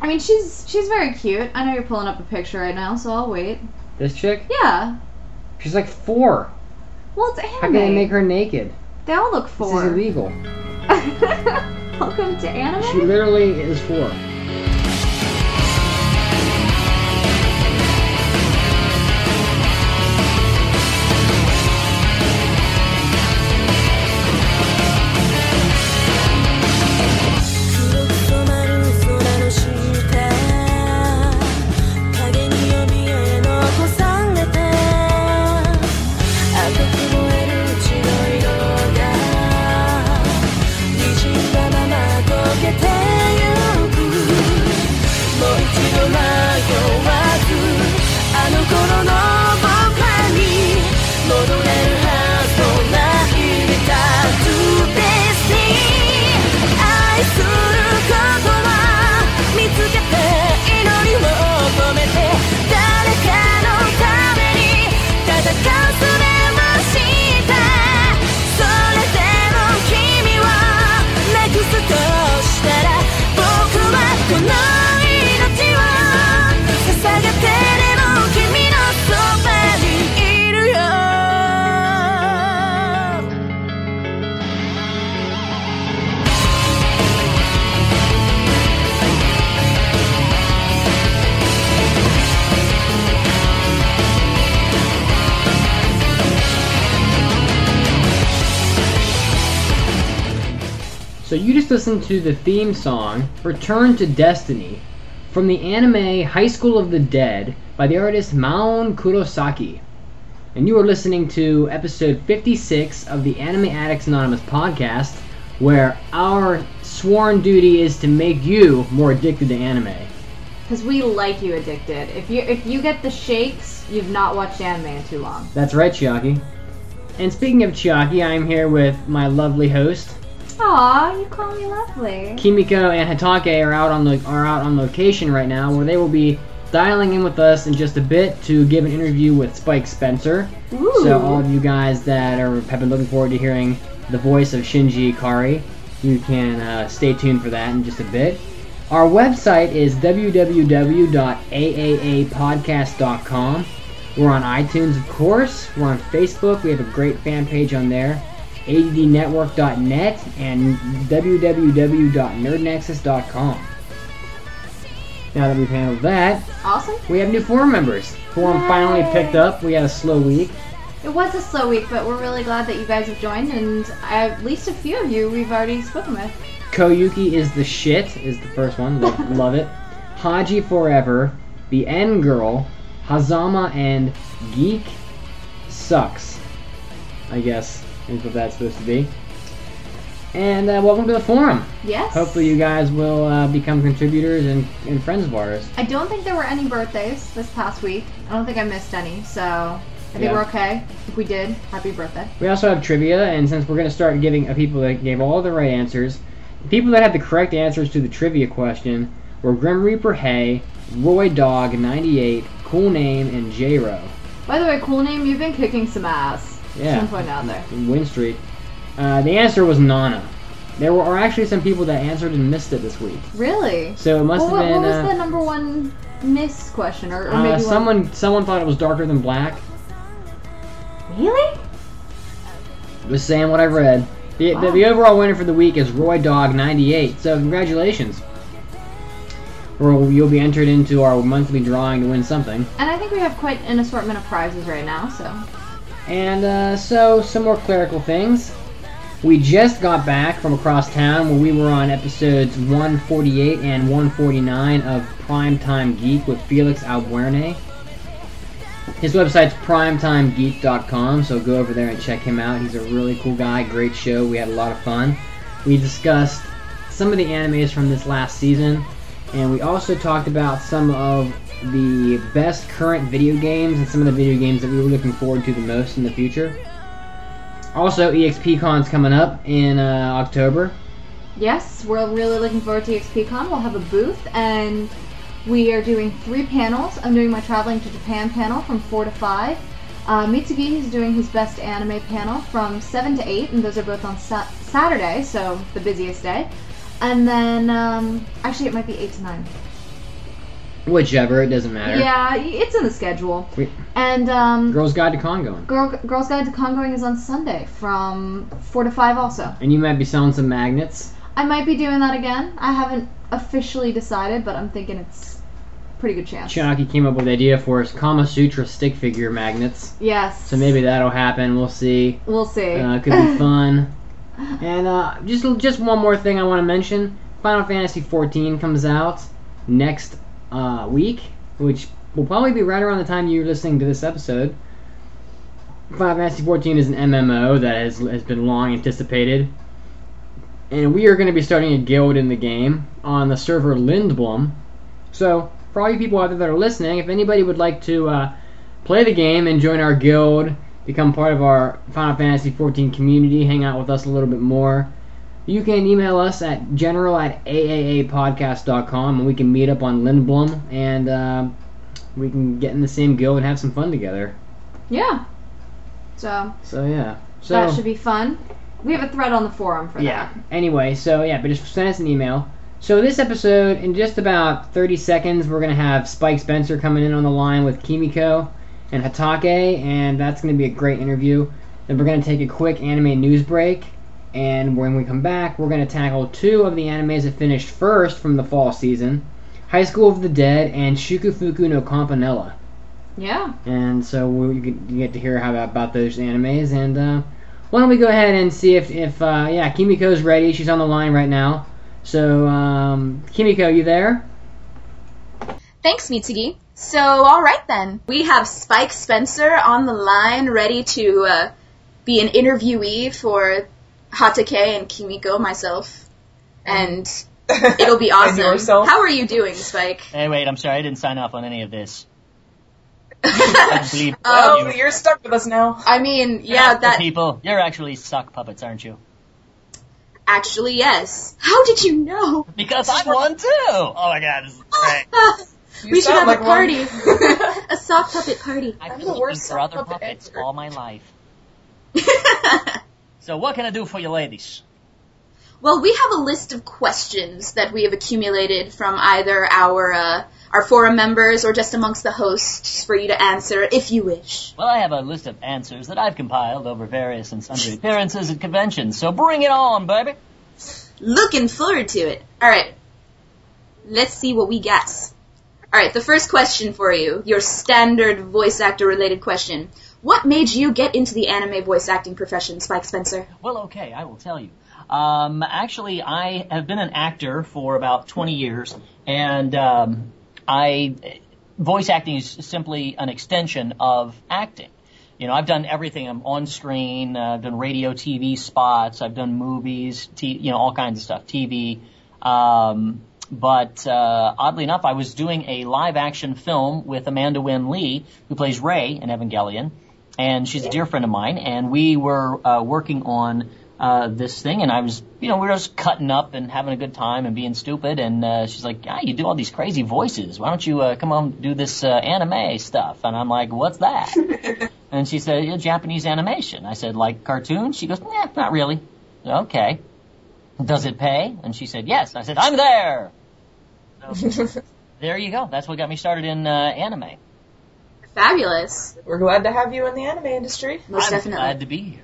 I mean, she's very cute. I know you're pulling up a picture right now, so I'll wait. This chick? Yeah. She's like 4. Well, it's anime. How can they make her naked? They all look 4. This is illegal. Welcome to anime? She literally is 4. So you just listened to the theme song, Return to Destiny, from the anime High School of the Dead by the artist Maon Kurosaki. And you are listening to episode 56 of the Anime Addicts Anonymous podcast, where our sworn duty is to make you more addicted to anime. Because we like you addicted. If you get the shakes, you've not watched anime in too long. That's right, Chiaki. And speaking of Chiaki, I'm here with my lovely host. Aw, you call me lovely. Kimiko and Hatake are out on location right now, where they will be dialing in with us in just a bit to give an interview with Spike Spencer. Ooh. So all of you guys that have been looking forward to hearing the voice of Shinji Ikari, you can stay tuned for that in just a bit. Our website is www.aaapodcast.com. We're on iTunes, of course. We're on Facebook. We have a great fan page on there. addnetwork.net and www.nerdnexus.com. Now that we've handled that, awesome. We have new forum members. Forum Yay. Finally picked up. We had a slow week. It was a slow week, but we're really glad that you guys have joined, and at least a few of you we've already spoken with. Koyuki is the shit, is the first one. Love it. Haji Forever, The N Girl, Hazama, and Geek Sucks, I guess is what that's supposed to be. And welcome to the forum. Yes. Hopefully you guys will become contributors and friends of ours. I don't think there were any birthdays this past week. I don't think I missed any, so I think we're okay. If we did, happy birthday. We also have trivia, and since we're going to start giving people that gave all the right answers, the people that had the correct answers to the trivia question were Grim Reaper Hay, Roy Dog 98, Cool Name, and J-Ro. By the way, Cool Name, you've been kicking some ass. Yeah. Some point out there. Win streak. The answer was Nana. There were actually some people that answered and missed it this week. Really? So it must have been. What was the number one miss question, or maybe someone thought it was Darker Than Black. Really? Just saying what I read. The overall winner for the week is Roy Dog 98. So congratulations. Or you'll be entered into our monthly drawing to win something. And I think we have quite an assortment of prizes right now, so. And so some more clerical things. We just got back from across town where we were on episodes 148 and 149 of Primetime Geek with Felix Albuerne. His website's primetimegeek.com, so go over there and check him out. He's a really cool guy, great show. We had a lot of fun. We discussed some of the animes from this last season, and we also talked about some of the best current video games and some of the video games that we were looking forward to the most in the future. Also, EXPCon's coming up in October. Yes, we're really looking forward to EXPCon. We'll have a booth, and we are doing 3 panels. I'm doing my Traveling to Japan panel from 4 to 5. Mitsugi is doing his Best Anime panel from 7 to 8, and those are both on Saturday, so the busiest day. And then, actually it might be 8 to 9. Whichever, it doesn't matter. Yeah, it's in the schedule. And Girls Guide to Congoing. Girls Guide to Congoing is on Sunday from 4 to 5 also. And you might be selling some magnets. I might be doing that again. I haven't officially decided, but I'm thinking it's a pretty good chance. Chalky came up with an idea for us, Kama Sutra stick figure magnets. Yes. So maybe that'll happen. We'll see. We'll see. Could be fun. And just one more thing I want to mention. Final Fantasy XIV comes out next week, which will probably be right around the time you're listening to this episode. Final Fantasy XIV is an MMO that has been long anticipated. And we are going to be starting a guild in the game on the server Lindblom. So, for all you people out there that are listening, if anybody would like to play the game and join our guild, become part of our Final Fantasy XIV community, hang out with us a little bit more, you can email us at general@aaapodcast.com, and we can meet up on Lindblom, and we can get in the same guild and have some fun together. Yeah. So yeah. That should be fun. We have a thread on the forum for that. Yeah. Anyway, but just send us an email. So this episode, in just about 30 seconds, we're going to have Spike Spencer coming in on the line with Kimiko and Hatake, and that's going to be a great interview. Then we're going to take a quick anime news break, and when we come back, we're going to tackle 2 of the animes that finished first from the fall season, High School of the Dead and Shukufuku no Campanella. Yeah. And so you get to hear about those animes, and why don't we go ahead and see if Kimiko's ready. She's on the line right now. So, Kimiko, you there? Thanks, Mitsugi. So, alright then. We have Spike Spencer on the line, ready to be an interviewee for Hatake and Kimiko, myself. And it'll be awesome. And yourself? How are you doing, Spike? Hey, wait, I'm sorry, I didn't sign off on any of this. I believe you're stuck with us now. I mean, yeah, that... People, you're actually sock puppets, aren't you? Actually, yes. How did you know? Because I'm one too! Oh my god, this is great. We should have like a party. A sock puppet party. I've I'm been the looking worst for other sock puppet puppets ever. all my life. So what can I do for you ladies? Well, we have a list of questions that we have accumulated from either our forum members or just amongst the hosts for you to answer if you wish. Well, I have a list of answers that I've compiled over various and sundry appearances at conventions, so bring it on, baby! Looking forward to it. Alright, let's see what we guess. Alright, the first question for you, your standard voice actor related question. What made you get into the anime voice acting profession, Spike Spencer? Well, okay, I will tell you. Actually, I have been an actor for about 20 years, and voice acting is simply an extension of acting. You know, I've done everything. I'm on screen. I've done radio, TV spots. I've done movies, all kinds of stuff, TV. But oddly enough, I was doing a live-action film with Amanda Wynn Lee, who plays Rey in Evangelion, and she's a dear friend of mine, and we were working on this thing, and I was, we were just cutting up and having a good time and being stupid, and she's like, you do all these crazy voices. Why don't you come on do this anime stuff? And I'm like, what's that? And she said, Japanese animation. I said, like cartoons? She goes, not really. Okay. Does it pay? And she said, yes. I said, I'm there! So, there you go. That's what got me started in anime. Fabulous. We're glad to have you in the anime industry. Most I'm definitely. glad to be here.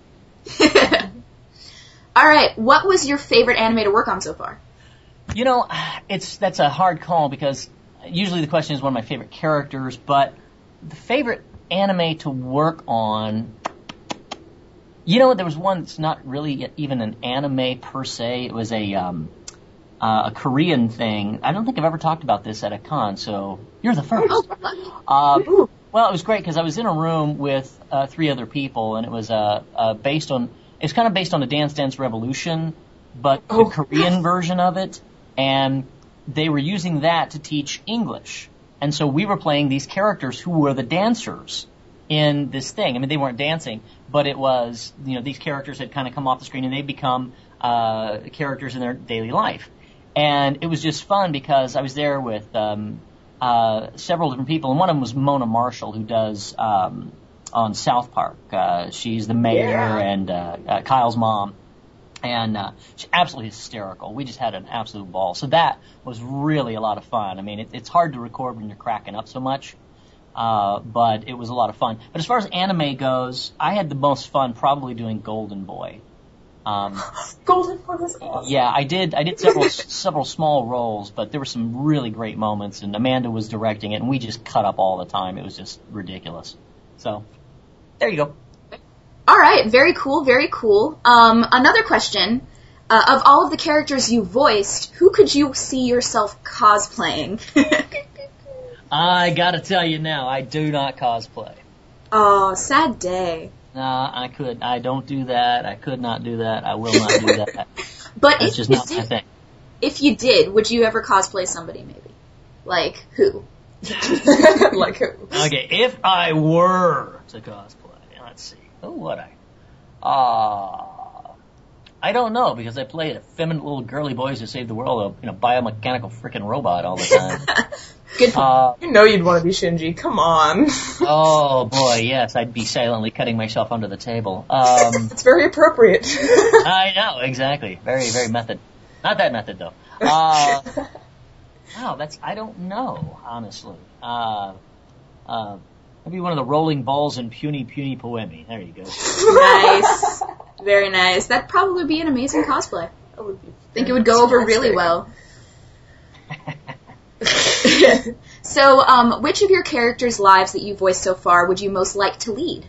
Alright, what was your favorite anime to work on so far? That's a hard call because usually the question is one of my favorite characters, but the favorite anime to work on, there was one that's not really even an anime per se. It was a Korean thing. I don't think I've ever talked about this at a con, so you're the first. Well, it was great because I was in a room with 3 other people, and it was it's kind of based on a Dance Dance Revolution, but the Korean version of it, and they were using that to teach English. And so we were playing these characters who were the dancers in this thing. I mean, they weren't dancing, but it was, these characters had kind of come off the screen and they become characters in their daily life. And it was just fun because I was there with several different people, and one of them was Mona Marshall, who does on South Park. She's the mayor and Kyle's mom. And she's absolutely hysterical. We just had an absolute ball. So that was really a lot of fun. I mean, it's hard to record when you're cracking up so much, but it was a lot of fun. But as far as anime goes, I had the most fun probably doing Golden Boy. Golden Boy was awesome. Yeah, I did several small roles, but there were some really great moments, and Amanda was directing it, and we just cut up all the time. It was just ridiculous. So, there you go. All right, very cool, very cool. Another question. Of all of the characters you voiced, who could you see yourself cosplaying? I gotta tell you now, I do not cosplay. Oh, sad day. Nah, I don't do that. I could not do that. I will not do that. But That's just not my thing. If you did, would you ever cosplay somebody maybe? Like who? Like who? Okay, if I were to cosplay, let's see. Who would I don't know, because I play effeminate little girly boys who save the world, a biomechanical freaking robot all the time. Good point. You know you'd want to be Shinji. Come on. Oh boy, yes, I'd be silently cutting myself under the table. It's very appropriate. I know, exactly. Very, very method. Not that method though. Wow, I don't know, honestly. Maybe one of the rolling balls in Puny Poemi. There you go. Nice. Very nice. That'd probably be an amazing cosplay. That would be I think it would go over really well. So, which of your characters' lives that you voiced so far would you most like to lead?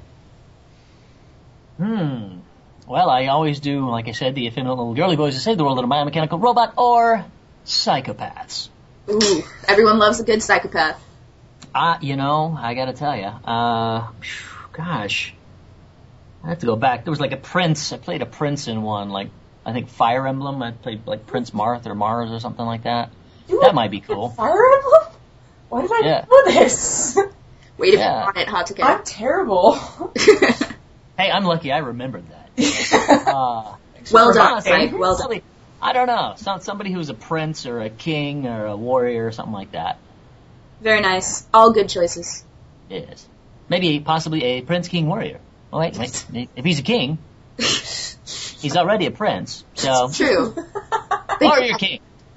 Well, I always do, like I said, the effeminate little girly boys who save the world in a biomechanical robot, or psychopaths. Ooh, everyone loves a good psychopath. I gotta tell you, gosh, I have to go back. There was like a prince. I played a prince in one, like, I think Fire Emblem. I played like Prince Marth or Mars or something like that. That might be cool. Fire Emblem? Why did I know this? Way to be on it, Hatake. I'm terrible. Hey, I'm lucky I remembered that. Well done, Frank. Well done. I don't know. Somebody who's a prince or a king or a warrior or something like that. Very nice. All good choices. Yes. Maybe possibly a prince, king, warrior. Oh, wait. If he's a king, he's already a prince. So True. warrior king.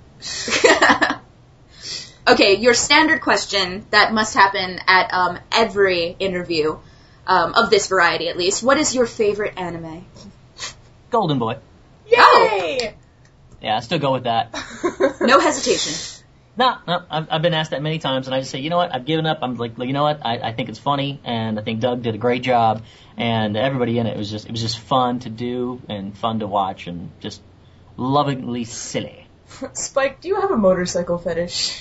Okay, your standard question that must happen at every interview of this variety, at least. What is your favorite anime? Golden Boy. Yay! Yeah, I still go with that. No hesitation. No, I've been asked that many times, and I just say, you know what, I've given up. I'm like, you know what, I think it's funny, and I think Doug did a great job, and everybody in it was just fun to do, and fun to watch, and just lovingly silly. Spike, do you have a motorcycle fetish?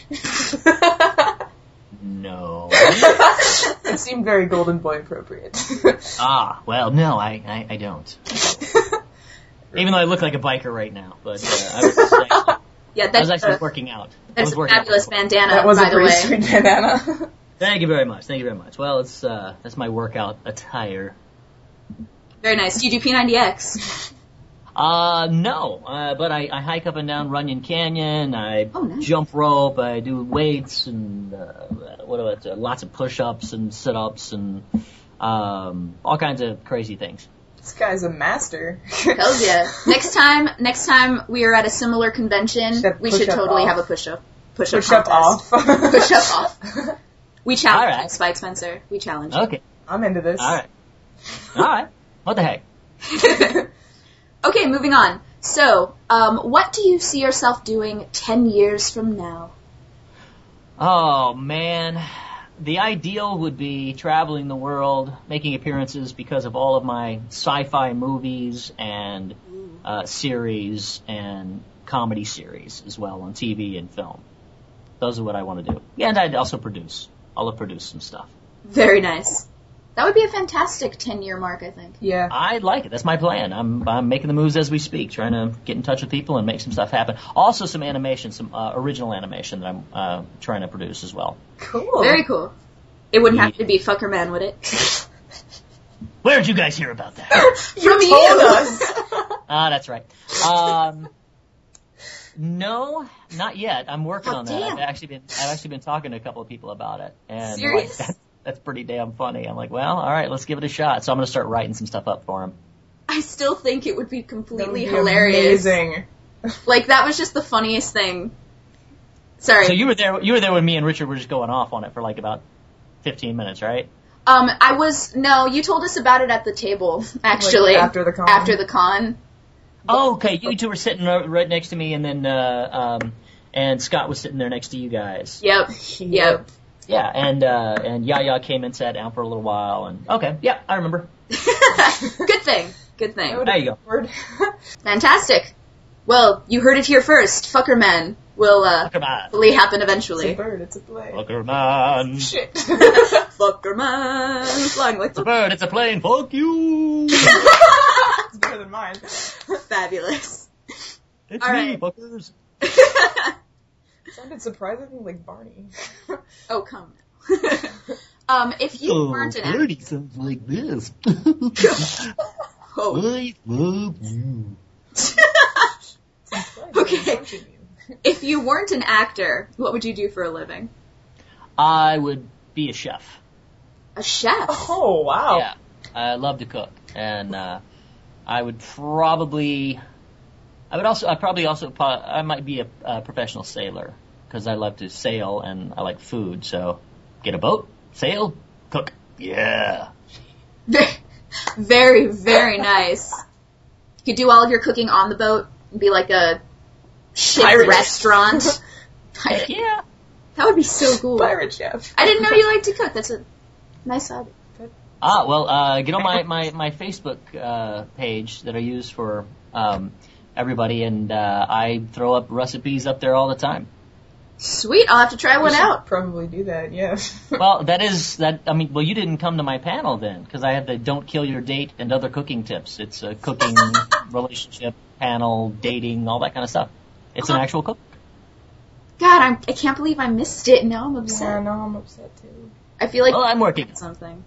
No. It seemed very Golden Boy appropriate. Well, no, I don't. Even though I look like a biker right now, but I was actually working out. That's a fabulous bandana, that was by a the pretty way. sweet bandana. Thank you very much. Well, that's my workout attire. Very nice. Do you do P90X? No, but I hike up and down Runyon Canyon, I nice. jump rope, I do weights, and lots of push-ups and sit-ups, and all kinds of crazy things. This guy's a master. Hells yeah. Next time we are at a similar convention, we should totally have a push-up Push-up contest. off. Push-up off. We challenge All right. you, Spike Spencer. We challenge you. Okay. I'm into this. All right. What the heck? Okay, moving on. So, what do you see yourself doing 10 years from now? Oh, man. The ideal would be traveling the world, making appearances because of all of my sci-fi movies and series and comedy series as well on TV and film. Those are what I want to do. Yeah, and I'd also produce. I'll produce some stuff. Very nice. That would be a fantastic 10-year mark, I think. Yeah. I'd like it. That's my plan. I'm making the moves as we speak, trying to get in touch with people and make some stuff happen. Also some animation, some original animation that I'm trying to produce as well. Cool. Very cool. It wouldn't have to be Fuckerman, would it? Where did you guys hear about that? From you! told us. That's right. No, not yet. I'm working on that. damn. I've actually been talking to a couple of people about it, and Serious? that's pretty damn funny. I'm like, well, all right, let's give it a shot. So I'm gonna start writing some stuff up for him. I I still think it would be That would completely be hilarious. amazing. Like, that was just the funniest thing. Sorry. So you were there when me and Richard were just going off on it for like about 15 minutes, right? No, you told us about it at the table, actually. Like, after the con. After the con. Oh, okay. You two were sitting right next to me, and then and Scott was sitting there next to you guys. Yep. Yep. Yeah, and Yaya came and sat down for a little while, and okay, yeah, I remember. Good thing. Good thing. There you go. Word. Fantastic. Well, you heard it here first. Fuckerman will Fuckerman. hopefully happen It's a eventually. bird, it's a play. Fuckerman. Shit. Fuckerman flying like It's a bird, it's a plane, fuck you! It's better than mine. fabulous. It's All me, right. fuckers. Sounded surprisingly like Barney. Oh, come now. If you weren't an actor, sounds like this. oh, I love you. Okay. If you weren't an actor, what would you do for a living? I would be a chef. A chef. Oh, wow. Yeah, I love to cook, and I might be a professional sailor because I love to sail and I like food. So get a boat, sail, cook. Yeah. Very, very nice. You could do all of your cooking on the boat and be like a ship Pirate. restaurant. Heck yeah. That would be so cool. Pirate chef. I didn't know you liked to cook. That's a nice hobby. Get on my Facebook page that I use for everybody, and I throw up recipes up there all the time. Sweet, I'll have to try We one should out. Probably do that, yeah. Well, you didn't come to my panel then, because I have the Don't Kill Your Date and Other Cooking Tips. It's a cooking, relationship, panel, dating, all that kind of stuff. It's an actual cook. God, I can't believe I missed it. Now I'm upset. Yeah, no, I'm upset too. I feel like Well, I'm working. something.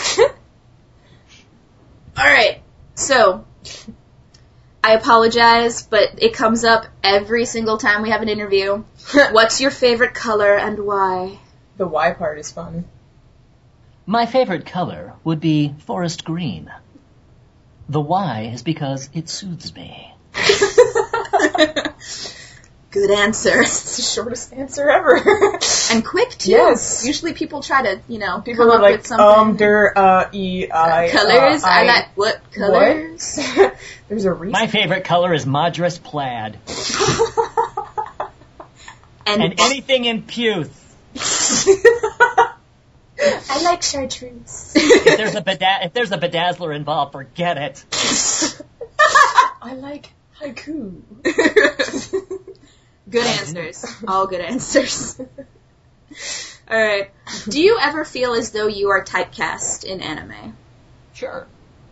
Alright, so I apologize, but it comes up every single time we have an interview. What's your favorite color and why? The Y part is fun. My favorite color would be forest green. The why is because it soothes me. Good answer. It's the shortest answer ever. And quick, too. Yes. Usually people try to, People come are up like, with something. colors. I like, what colors? What? There's a reason. My favorite color is Madras plaid. And anything in puce. I like chartreuse. If there's a bedazzler involved, forget it. I like haiku. Good answers. All good answers. Alright. Do you ever feel as though you are typecast in anime? Sure.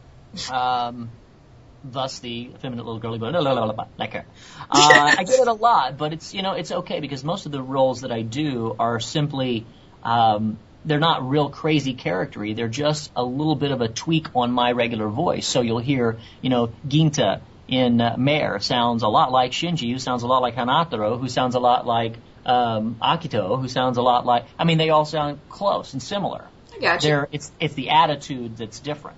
Thus the effeminate little girly going, like her. I get it a lot, but it's okay because most of the roles that I do are simply, they're not real crazy charactery. They're just a little bit of a tweak on my regular voice. So you'll hear, Ginta in Mare sounds a lot like Shinji, who sounds a lot like Hanataro, who sounds a lot like Akito, who sounds a lot like, they all sound close and similar. I gotcha. It's the attitude that's different.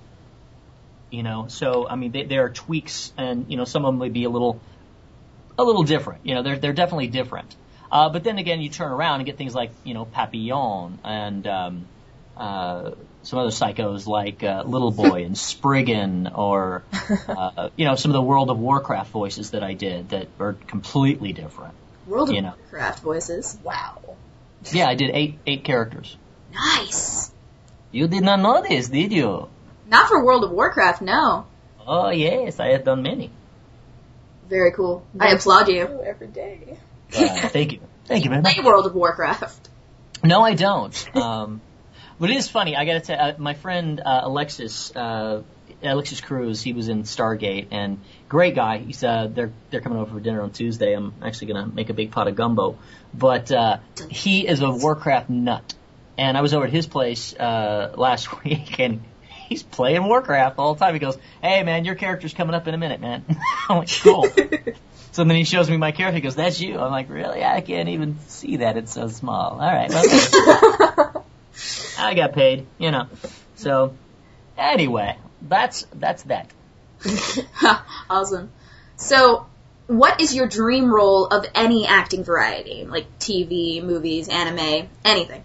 So there are tweaks, and some of them may be a little different. They're definitely different. But then again, you turn around and get things like Papillon and some other psychos like Little Boy and Spriggan, or some of the World of Warcraft voices that I did that are completely different. World of Warcraft voices. Wow. Yeah, I did eight characters. Nice. You did not know this, did you? Not for World of Warcraft, no. Oh yes, I have done many. Very cool. I applaud you. Every day. Thank you very much. Play World of Warcraft. No, I don't. But it is funny. I gotta tell my friend Alexis Cruz. He was in Stargate, and great guy. He's they're coming over for dinner on Tuesday. I'm actually gonna make a big pot of gumbo. But he is a Warcraft nut, and I was over at his place last week, and he's playing Warcraft all the time. He goes, "Hey man, your character's coming up in a minute, man." I'm like, "Cool." So then he shows me my character. He goes, "That's you." I'm like, "Really? I can't even see that. It's so small." All right. Well, I got paid, So anyway, that's that. Awesome. So, what is your dream role of any acting variety? Like TV, movies, anime, anything?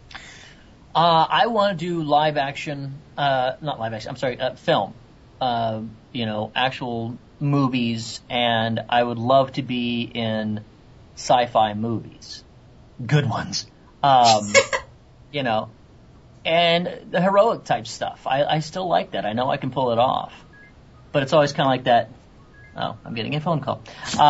I want to do live action, not live action, I'm sorry, film. Actual movies, and I would love to be in sci-fi movies. Good ones. And the heroic type stuff. I still like that. I know I can pull it off. But it's always kind of like that. Oh, I'm getting a phone call.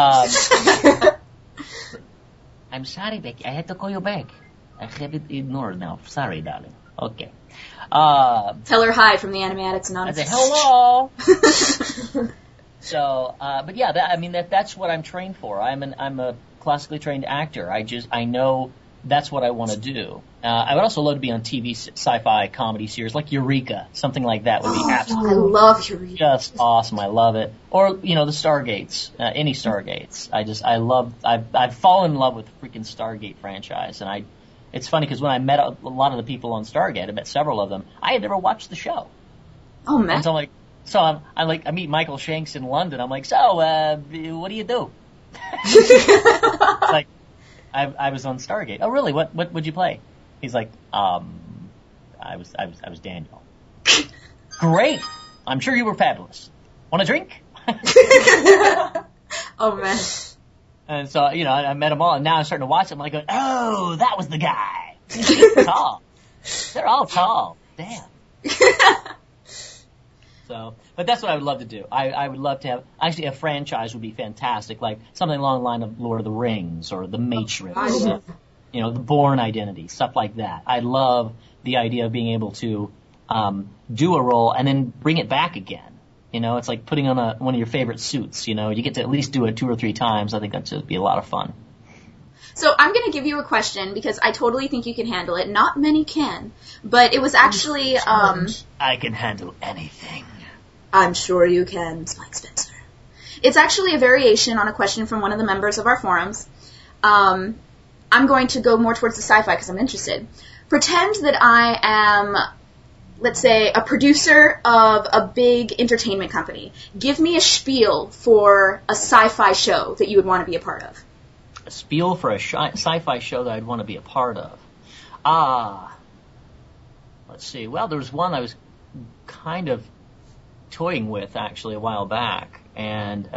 I'm sorry, Becky. I had to call you back. I have it ignored now. Sorry, darling. Okay. Tell her hi from the Anime Addicts I Anonymous. say, hello! So, but yeah, that's what I'm trained for. I'm a classically trained actor. I know that's what I want to do. I would also love to be on TV sci-fi comedy series like Eureka. Something like that would be absolutely I love Eureka. just awesome. I love it. Or, the Stargates, any Stargates. I've fallen in love with the freaking Stargate franchise. And it's funny because when I met a lot of the people on Stargate, I met several of them, I had never watched the show. Oh, man. And so I meet Michael Shanks in London. I'm like, so, what do you do? Like, I was on Stargate. Oh, really? What would you play? He's like, I was Daniel. Great. I'm sure you were fabulous. Want a drink? Oh, man. And so, I met them all, and now I'm starting to watch them. I'm like, oh, that was the guy. He's tall. They're all tall. Damn. So, but that's what I would love to do. I would love to have, actually a franchise would be fantastic, like something along the line of Lord of the Rings or The Matrix, The Bourne Identity, stuff like that. I love the idea of being able to do a role and then bring it back again. It's like putting on one of your favorite suits. You get to at least do it 2 or 3 times. I think that'd just be a lot of fun. So I'm going to give you a question because I totally think you can handle it. Not many can, but it was actually I can handle anything. I'm sure you can, Spike Spencer. It's actually a variation on a question from one of the members of our forums. I'm going to go more towards the sci-fi because I'm interested. Pretend that I am, let's say, a producer of a big entertainment company. Give me a spiel for a sci-fi show that you would want to be a part of. A spiel for a sci-fi show that I'd want to be a part of. Let's see. Well, there was one I was kind of toying with actually a while back, and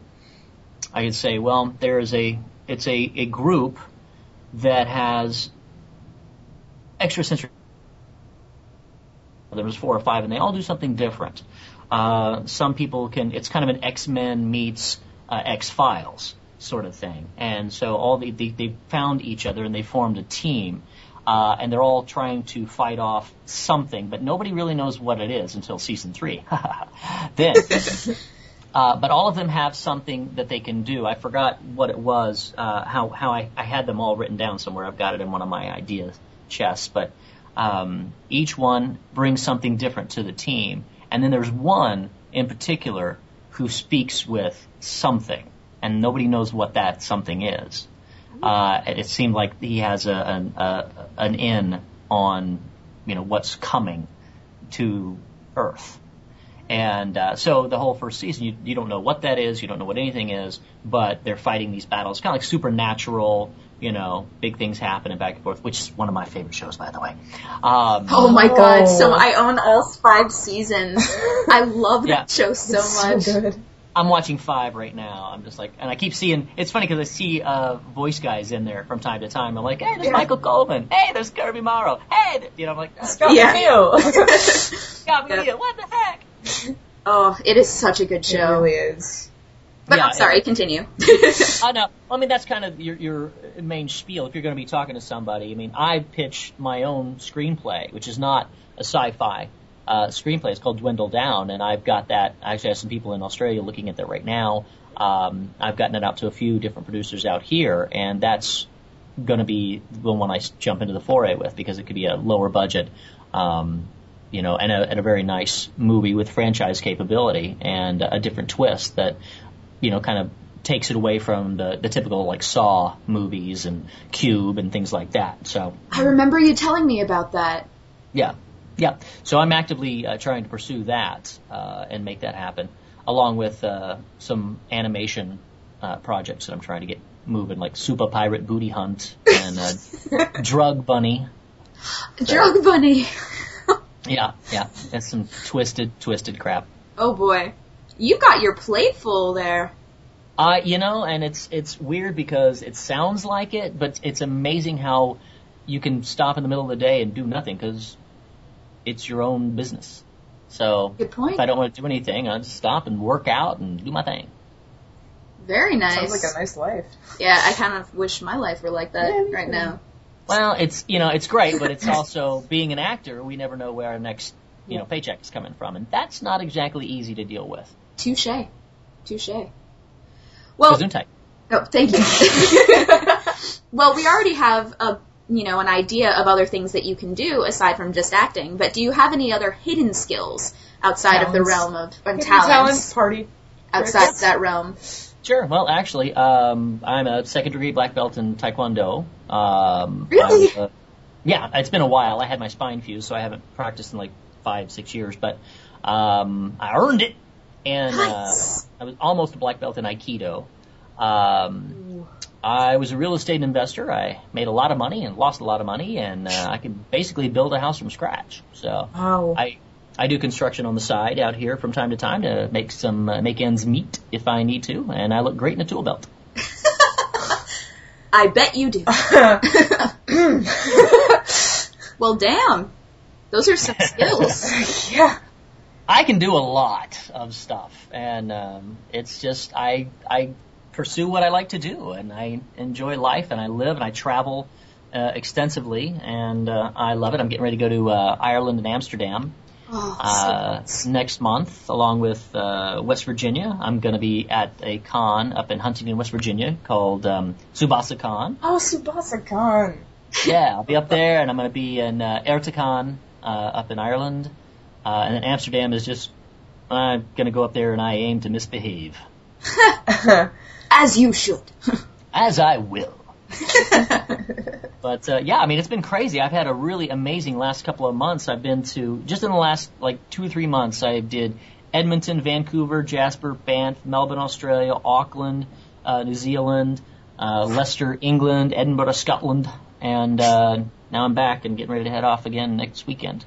I could say, well, it's a group that has extrasensory. There was 4 or 5, and they all do something different. Some people it's kind of an X-Men meets X-Files sort of thing, and so they found each other and they formed a team. And they're all trying to fight off something, but nobody really knows what it is until season 3. Then, but all of them have something that they can do. I forgot what it was, how I had them all written down somewhere. I've got it in one of my idea chests, but each one brings something different to the team. And then there's one in particular who speaks with something, and nobody knows what that something is. It seemed like he has an in on, what's coming to Earth. And so the whole first season, you don't know what that is, you don't know what anything is, but they're fighting these battles, kind of like Supernatural, big things happening back and forth, which is one of my favorite shows, by the way. Oh my god, so I own all 5 seasons. I love that show so much. So good. I'm watching 5 right now. I'm just like, and I keep seeing, it's funny because I see voice guys in there from time to time. I'm like, hey, there's Michael Coleman. Hey, there's Kirby Morrow. Hey, I'm like, Scott McNeil. Scott McNeil, what the heck? Oh, it is such a good It show. really is. But I'm sorry, continue. I know. I mean, that's kind of your main spiel if you're going to be talking to somebody. I mean, I pitch my own screenplay, which is not a sci-fi screenplay. It's called Dwindle Down, and I've got that. I actually have some people in Australia looking at that right now. I've gotten it out to a few different producers out here, and that's going to be the one I jump into the foray with because it could be a lower budget, and a very nice movie with franchise capability and a different twist that, kind of takes it away from the typical like Saw movies and Cube and things like that. So I remember you telling me about that. Yeah. So I'm actively trying to pursue that and make that happen. along with some animation projects that I'm trying to get moving, like Super Pirate Booty Hunt and Drug Bunny. Drug Bunny. Yeah. That's some twisted crap. Oh boy. You got your plate full there. And it's weird because it sounds like it, but it's amazing how you can stop in the middle of the day and do nothing because it's your own business. So Good point. if I don't want to do anything, I'll just stop and work out and do my thing. Very nice. Sounds like a nice life. Yeah, I kind of wish my life were like that Yeah, right now. Well, it's great, but it's also being an actor, we never know where our next paycheck is coming from, and that's not exactly easy to deal with. Touche. Well, Gesundheit. oh, thank you. Well, we already have an idea of other things that you can do aside from just acting, but do you have any other hidden skills outside of the realm of talents? Party. Outside of that realm. Sure. Well, actually, I'm a second-degree black belt in Taekwondo. Really? Yeah, it's been a while. I had my spine fused, so I haven't practiced in like 5-6 years, but I earned it. And Nice. I was almost a black belt in Aikido. I was a real estate investor. I made a lot of money and lost a lot of money, and I could basically build a house from scratch. So Wow. I do construction on the side out here from time to time to make ends meet if I need to, and I look great in a tool belt. I bet you do. Well, damn. Those are some skills. Yeah. I can do a lot of stuff, and it's just I pursue what I like to do, and I enjoy life, and I live, and I travel extensively, and I love it. I'm getting ready to go to Ireland and Amsterdam next month, along with West Virginia. I'm going to be at a con up in Huntington, West Virginia, called Tsubasa Con. Oh, Tsubasa Khan. Yeah, I'll be up there, and I'm going to be in Ertekon up in Ireland. And then Amsterdam is just, I'm going to go up there and I aim to misbehave. As you should. As I will. But, it's been crazy. I've had a really amazing last couple of months. I've been to, just in the last, 2 or 3 months, I did Edmonton, Vancouver, Jasper, Banff, Melbourne, Australia, Auckland, New Zealand, Leicester, England, Edinburgh, Scotland, and now I'm back and getting ready to head off again next weekend.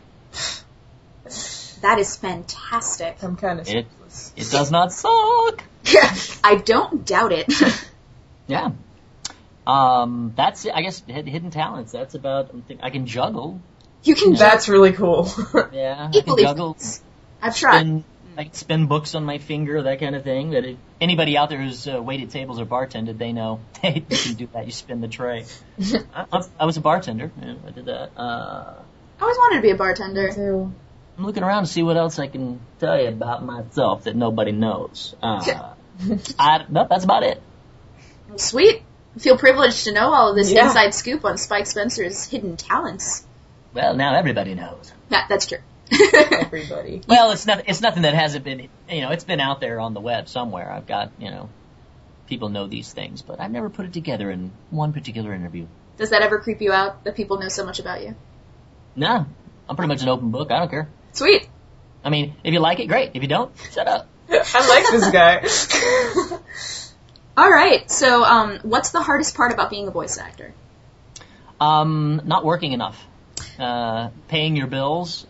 That is fantastic. I'm kind of It does not suck. I don't doubt it. Yeah. That's it. I guess hidden talents. That's about. I can juggle. You can That's really cool. Yeah. Equally I can juggle. I've tried. I can spin books on my finger, that kind of thing. That anybody out there who's waited tables or bartended, they know. Hey, you can do that. You spin the tray. I was a bartender. Yeah, I did that. I always wanted to be a bartender. I'm looking around to see what else I can tell you about myself that nobody knows. That's about it. Sweet. I feel privileged to know all of this Yeah. inside scoop on Spike Spencer's hidden talents. Well, now everybody knows. That's true. Everybody. Well, it's nothing that hasn't been, it's been out there on the web somewhere. I've got, people know these things, but I've never put it together in one particular interview. Does that ever creep you out that people know so much about you? No, I'm pretty much an open book. I don't care. Sweet. I mean, if you like it, great. If you don't, shut up. I like this guy. All right. So, what's the hardest part about being a voice actor? Not working enough. Paying your bills,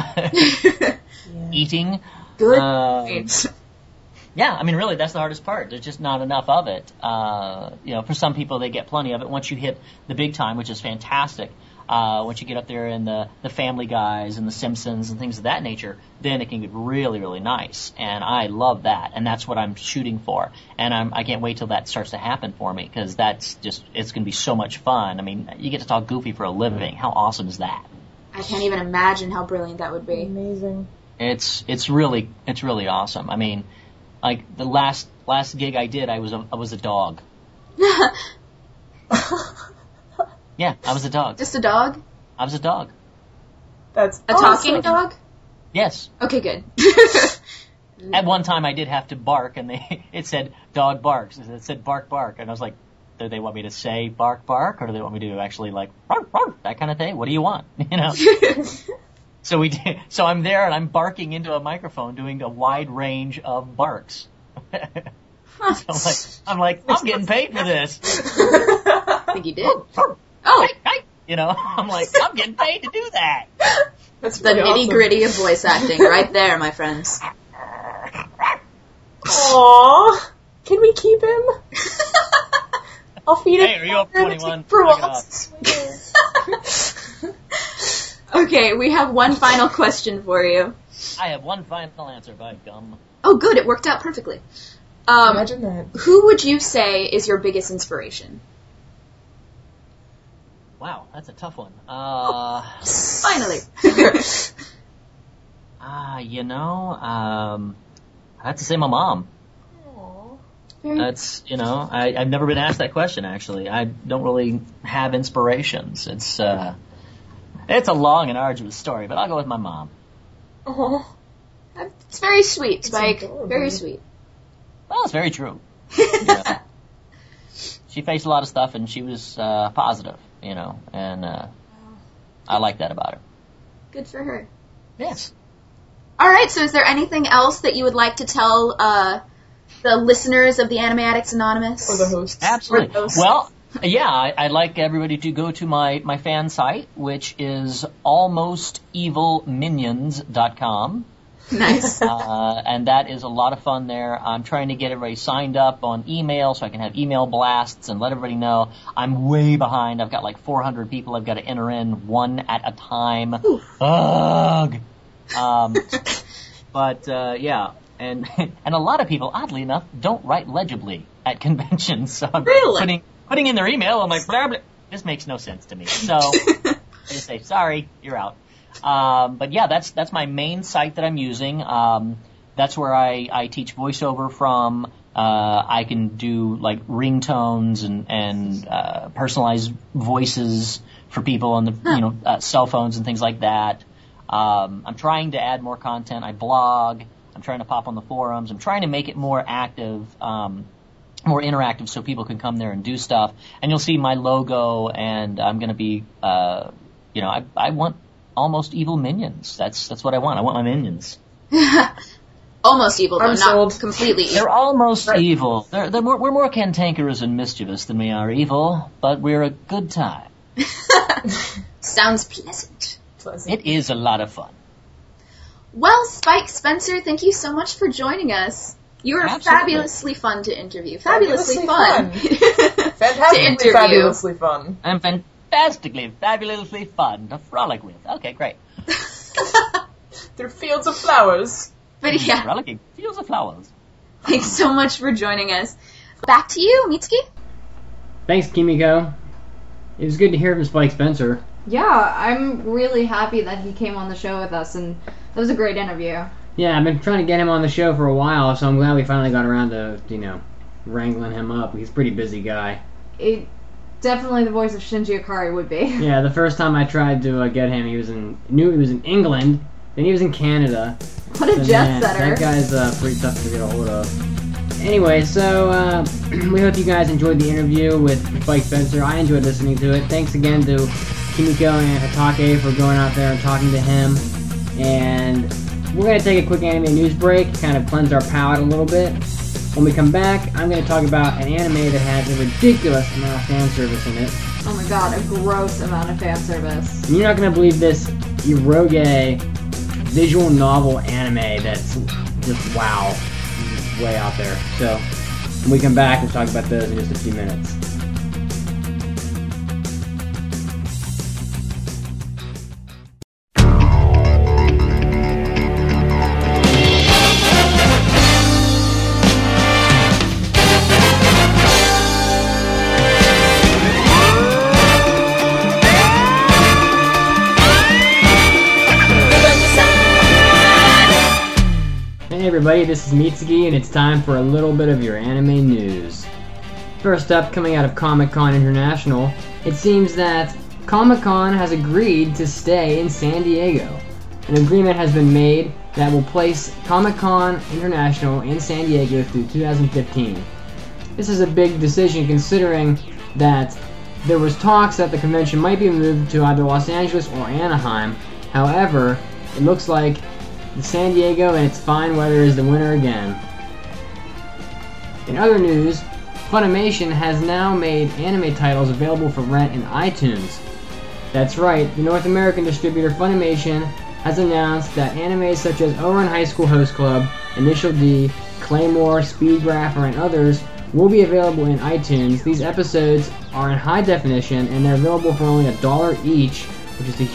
eating. Good. Yeah, I mean, really, that's the hardest part. There's just not enough of it. For some people, they get plenty of it. Once you hit the big time, which is fantastic, once you get up there in the Family Guys and the Simpsons and things of that nature, then it can get really, really nice. And I love that. And that's what I'm shooting for. And I can't wait till that starts to happen for me, because it's going to be so much fun. I mean, you get to talk goofy for a living. How awesome is that? I can't even imagine how brilliant that would be. Amazing. It's really awesome. I mean, like the last gig I did, I was a dog. Yeah, I was a dog. Just a dog? I was a dog. That's A awesome. talking dog? Yes. Okay, good. At one time, I did have to bark, and it said dog barks. It said bark bark, and I was like, do they want me to say bark bark, or do they want me to actually like bark bark, that kind of thing? What do you want? So so I'm there and I'm barking into a microphone, doing a wide range of barks. So I'm getting paid for this. I think you did. Oh, You know, I'm like, I'm getting paid to do that. That's the pretty nitty awesome. gritty of voice acting right there, my friends. Aww. Can we keep him? I'll feed him. Hey, are you up 21? For Knock it walks. Okay, we have one final question for you. I have one final answer, by gum. Oh, good, it worked out perfectly. Imagine that. Who would you say is your biggest inspiration? Wow, that's a tough one. Finally. I have to say my mom. Very That's, I've never been asked that question, actually. I don't really have inspirations. It's a long and arduous story, but I'll go with my mom. Aww. It's very sweet, Spike. adorable. Very sweet. Well, it's very true. Yeah. She faced a lot of stuff, and she was positive, and I like that about her. Good for her. Yes. All right, so is there anything else that you would like to tell the listeners of the Anime Addicts Anonymous? Or the hosts. Absolutely. Or the hosts. Well, yeah, I'd like everybody to go to my fan site, which is almostevilminions.com. Nice. And that is a lot of fun there. I'm trying to get everybody signed up on email so I can have email blasts and let everybody know. I'm way behind. I've got like 400 people I've got to enter in one at a time. Ugh. Yeah. And a lot of people, oddly enough, don't write legibly at conventions. So I'm Really? putting in their email. I'm like, blah, blah. This makes no sense to me. So I just say, sorry, you're out. But yeah, that's my main site that I'm using. That's where I teach voiceover from. I can do like ringtones and personalized voices for people on the cell phones and things like that. I'm trying to add more content. I blog. I'm trying to pop on the forums. I'm trying to make it more active, more interactive, so people can come there and do stuff. And you'll see my logo, and I'm going to be, I want almost evil minions. That's what I want. I want my minions. Almost evil, though, I'm not sold. completely evil. They're almost evil. We're more cantankerous and mischievous than we are evil, but we're a good time. Sounds pleasant. Pleasant. It is a lot of fun. Well, Spike Spencer, thank you so much for joining us. You were Absolutely. fabulously fun to interview. Fabulously Fun. to Fantastically, interview. fabulously fun. I'm fantastically, fabulously fun to frolic with. Okay, great. Through fields of flowers. But yeah, Frolicking fields of flowers. thanks so much for joining us. Back to you, Mitsuki. Thanks, Kimiko. It was good to hear from Spike Spencer. Yeah, I'm really happy that he came on the show with us, and that was a great interview. Yeah, I've been trying to get him on the show for a while, so I'm glad we finally got around to, wrangling him up. He's a pretty busy guy. Definitely the voice of Shinji Ikari would be. Yeah, the first time I tried to get him, knew he was in England, then he was in Canada. What a So, jet man, setter. That guy's pretty tough to get a hold of. Anyway, so we hope you guys enjoyed the interview with Spike Spencer. I enjoyed listening to it. Thanks again to Kimiko and Hatake for going out there and talking to him. And we're going to take a quick anime news break, kind of cleanse our palate a little bit. When we come back, I'm going to talk about an anime that has a ridiculous amount of fan service in it. Oh my god, a gross amount of fan service. And you're not going to believe this eroge visual novel anime that's just wow. Just way out there. So, when we come back, we'll talk about those in just a few minutes. Hey everybody, this is Mitsuki, and it's time for a little bit of your anime news. First up, coming out of Comic-Con International, it seems that Comic-Con has agreed to stay in San Diego. An agreement has been made that will place Comic-Con International in San Diego through 2015. This is a big decision considering that there was talks that the convention might be moved to either Los Angeles or Anaheim. However, it looks like the San Diego and its fine weather is the winner again. In other news, Funimation has now made anime titles available for rent in iTunes. That's right, the North American distributor Funimation has announced that animes such as Ouran High School Host Club, Initial D, Claymore, Speedgrapher, and others will be available in iTunes. These episodes are in high definition and they're available for only $1 each, which is a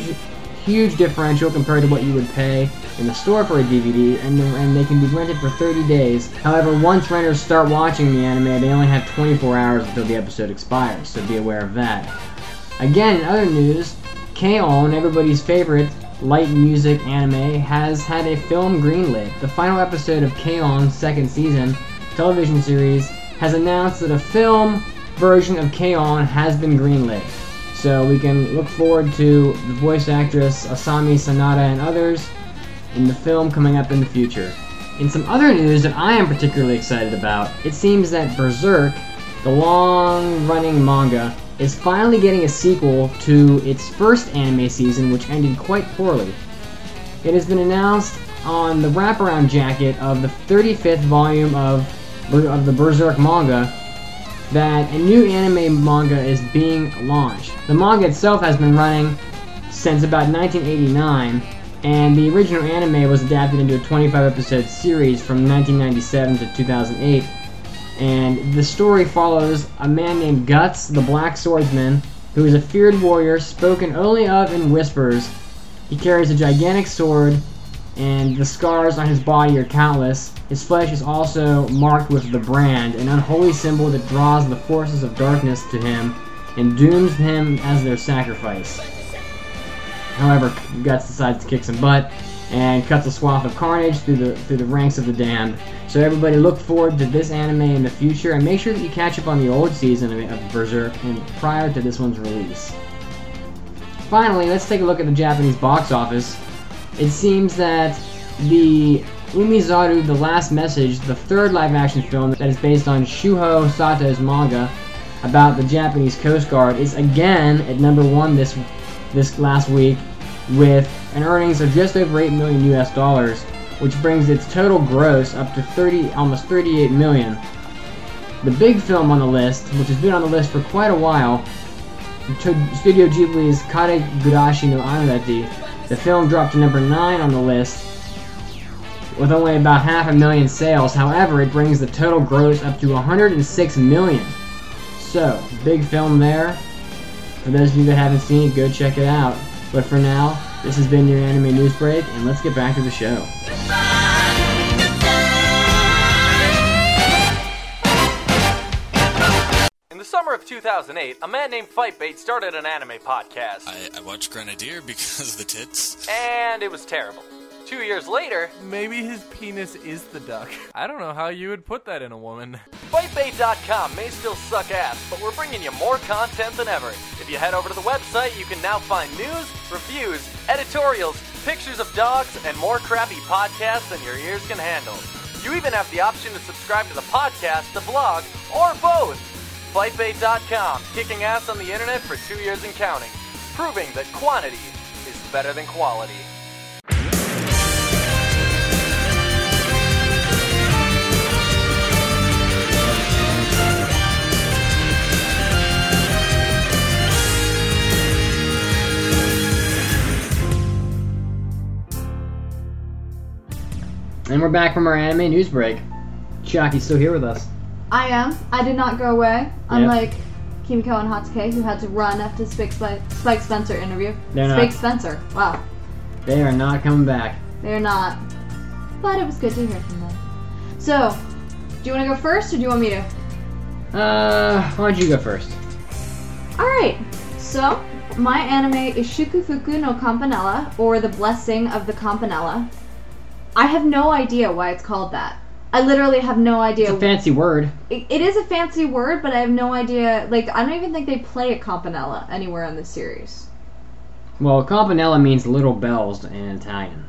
huge differential compared to what you would pay in the store for a DVD, and they can be rented for 30 days. However, once renters start watching the anime, they only have 24 hours until the episode expires, so be aware of that. Again, in other news, K-On!, everybody's favorite light music anime, has had a film greenlit. The final episode of K-On!'s second season television series has announced that a film version of K-On! Has been greenlit. So we can look forward to the voice actress Asami Sanada and others in the film coming up in the future. In some other news that I am particularly excited about, it seems that Berserk, the long-running manga, is finally getting a sequel to its first anime season, which ended quite poorly. It has been announced on the wraparound jacket of the 35th volume of the Berserk manga that a new anime manga is being launched. The manga itself has been running since about 1989, and the original anime was adapted into a 25-episode series from 1997 to 2008. And the story follows a man named Guts, the Black Swordsman, who is a feared warrior spoken only of in whispers. He carries a gigantic sword, and the scars on his body are countless. His flesh is also marked with the brand, an unholy symbol that draws the forces of darkness to him and dooms him as their sacrifice. However, Guts decides to kick some butt and cuts a swath of carnage through the ranks of the damned. So everybody look forward to this anime in the future, and make sure that you catch up on the old season of Berserk and prior to this one's release. Finally, let's take a look at the Japanese box office. It seems that the Umizaru The Last Message, the third live-action film that is based on Shuho Sato's manga about the Japanese Coast Guard, is again at number 1 this last week with an earnings of just over $8 million US, which brings its total gross up to almost $38 million. The big film on the list, which has been on the list for quite a while, Studio Ghibli's Kare Gurashi no Anareti, the film dropped to number 9 on the list with only about 500,000 sales. However, it brings the total gross up to $106 million. So, big film there. For those of you that haven't seen it, go check it out. But for now, this has been your Anime News Break, and let's get back to the show. In the summer of 2008, a man named Fightbait started an anime podcast. I watched Grenadier because the tits. And it was terrible. 2 years later, maybe his penis is the duck. I don't know how you would put that in a woman. Fightbait.com may still suck ass, but we're bringing you more content than ever. If you head over to the website, you can now find news, reviews, editorials, pictures of dogs, and more crappy podcasts than your ears can handle. You even have the option to subscribe to the podcast, the blog, or both. Fightbait.com, kicking ass on the internet for 2 years and counting, proving that quantity is better than quality. And we're back from our anime news break. Chiaki's still here with us. I am. I did not go away, unlike Kimiko and Hatsuke, who had to run after the Spike Spencer interview. Spike Spencer. Wow. They are not coming back. They're not. But it was good to hear from them. So, do you want to go first, or do you want me to? Why don't you go first? Alright. So, my anime is Shukufuku no Campanella, or The Blessing of the Campanella. I have no idea why it's called that. I literally have no idea. It's a fancy word. It is a fancy word, but I have no idea. Like, I don't even think they play a campanella anywhere in this series. Well, campanella means little bells in Italian.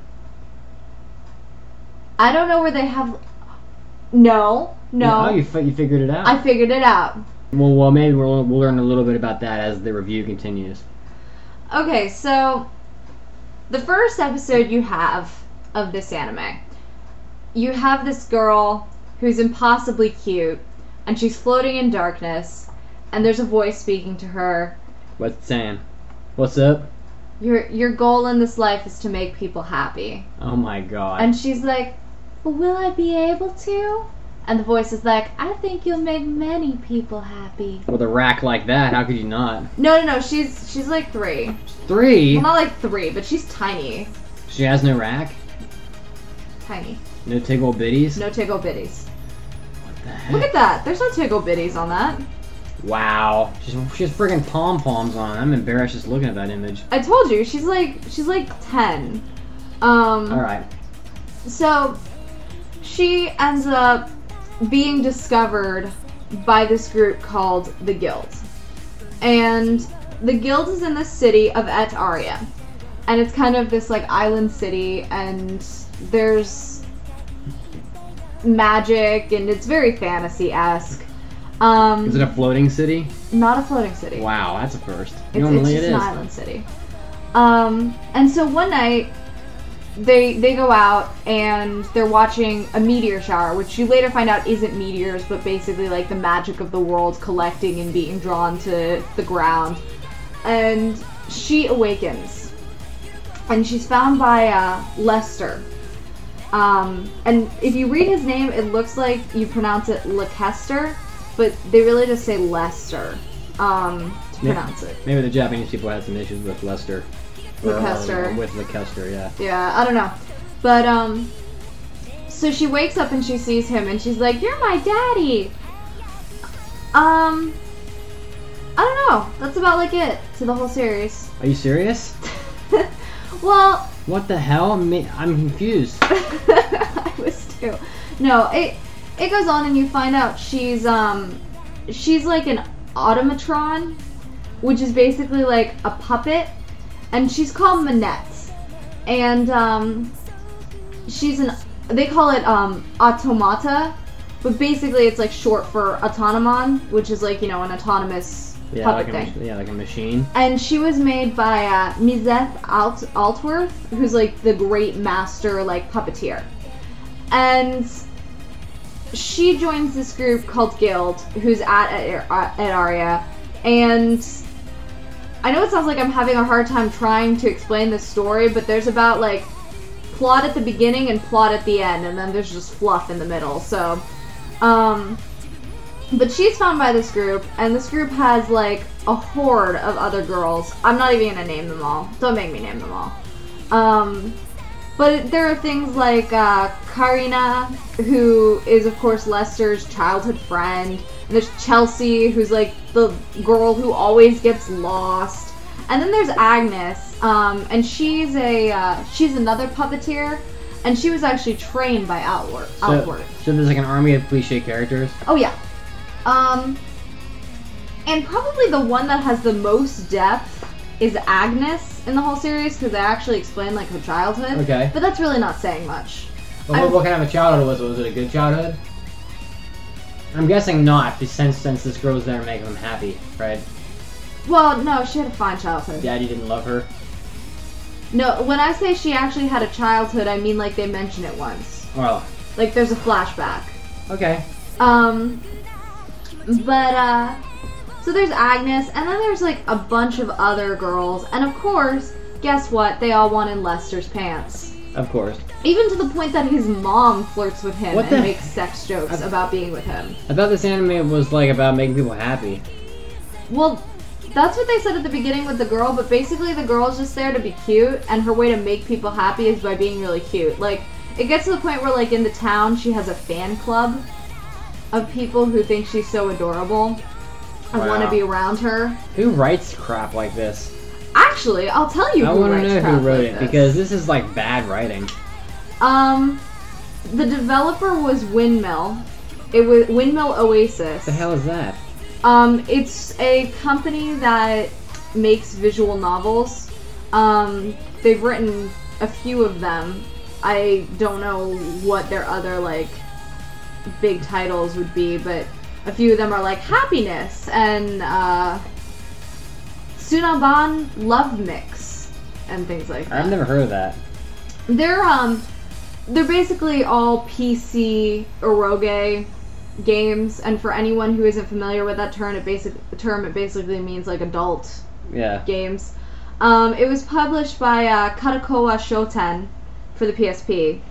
I don't know where they have... No. Oh, you figured it out. I figured it out. Well, maybe we'll learn a little bit about that as the review continues. Okay, so... the first episode you have of this anime, you have this girl who's impossibly cute, and she's floating in darkness, and there's a voice speaking to her. What's it saying? What's up? Your goal in this life is to make people happy. Oh my god. And she's like, but will I be able to? And the voice is like, I think you'll make many people happy. With a rack like that, how could you not? No, she's like 3. 3? Well, not like 3, but she's tiny. She has no rack? Tiny. No tiggle bitties? No tiggle bitties. What the heck? Look at that. There's no tiggle bitties on that. Wow. She has friggin' pom-poms on. I'm embarrassed just looking at that image. I told you, she's like 10. Alright. So, she ends up being discovered by this group called the Guild. And the Guild is in the city of Et Aria. And it's kind of this like island city, and there's magic, and it's very fantasy-esque. Is it a floating city? Not a floating city. Wow, that's a first. It's Normally just it is. an island city. And so one night, they go out and they're watching a meteor shower, which you later find out isn't meteors, but basically like the magic of the world collecting and being drawn to the ground. And she awakens. And she's found by Lester. And if you read his name, it looks like you pronounce it Leicester, but they really just say Lester to pronounce it. Maybe the Japanese people had some issues with Lester. Leicester. With Leicester, yeah. Yeah, I don't know. But, so she wakes up and she sees him and she's like, you're my daddy! I don't know. That's about like it to the whole series. Are you serious? Well... What the hell? I'm confused. I was too. No, it goes on and you find out she's like an automatron, which is basically like a puppet, and she's called Manette. And they call it automata, but basically it's like short for autonomon, which is like, you know, an autonomous puppet thing. Like a machine. And she was made by Mizeth Altworth, who's like the great master like puppeteer. And she joins this group called Guild, who's at Aria, and I know it sounds like I'm having a hard time trying to explain this story, but there's about like plot at the beginning and plot at the end, and then there's just fluff in the middle. So, but she's found by this group, and this group has like a horde of other girls. I'm not even gonna name them all. Don't make me name them all. But there are things like Karina, who is of course Lester's childhood friend. And there's Chelsea, who's like the girl who always gets lost. And then there's Agnes, and she's another puppeteer, and she was actually trained by Outward. So there's like an army of cliche characters? Oh yeah. And probably the one that has the most depth is Agnes in the whole series, because they actually explain like her childhood. Okay. But that's really not saying much. Well, what kind of a childhood was it? Was it a good childhood? I'm guessing not, since this girl's there making them happy, right? Well, no, she had a fine childhood. Daddy didn't love her? No, when I say she actually had a childhood, I mean like they mention it once. Well. Like there's a flashback. Okay. So there's Agnes, and then there's like a bunch of other girls, and of course, guess what? They all wanted Lester's pants. Of course. Even to the point that his mom flirts with him What and makes sex jokes about being with him. I thought this anime was like about making people happy. Well, that's what they said at the beginning with the girl, but basically the girl's just there to be cute, and her way to make people happy is by being really cute. Like, it gets to the point where, like, in the town, she has a fan club of people who think she's so adorable and want to be around her. Who writes crap like this? Actually, I'll tell you I who want to writes know crap who wrote like it, this. because this is like bad writing. The developer was Windmill. It was Windmill Oasis. What the hell is that? It's a company that makes visual novels. They've written a few of them. I don't know what their other, like, big titles would be, but a few of them are like Happiness and Sunaban Love Mix. and things like that. I've never heard of that. They're basically all PC eroge games, and for anyone who isn't familiar with that term, it basically means like adult games. It was published by Katakoa Shoten for the PSP.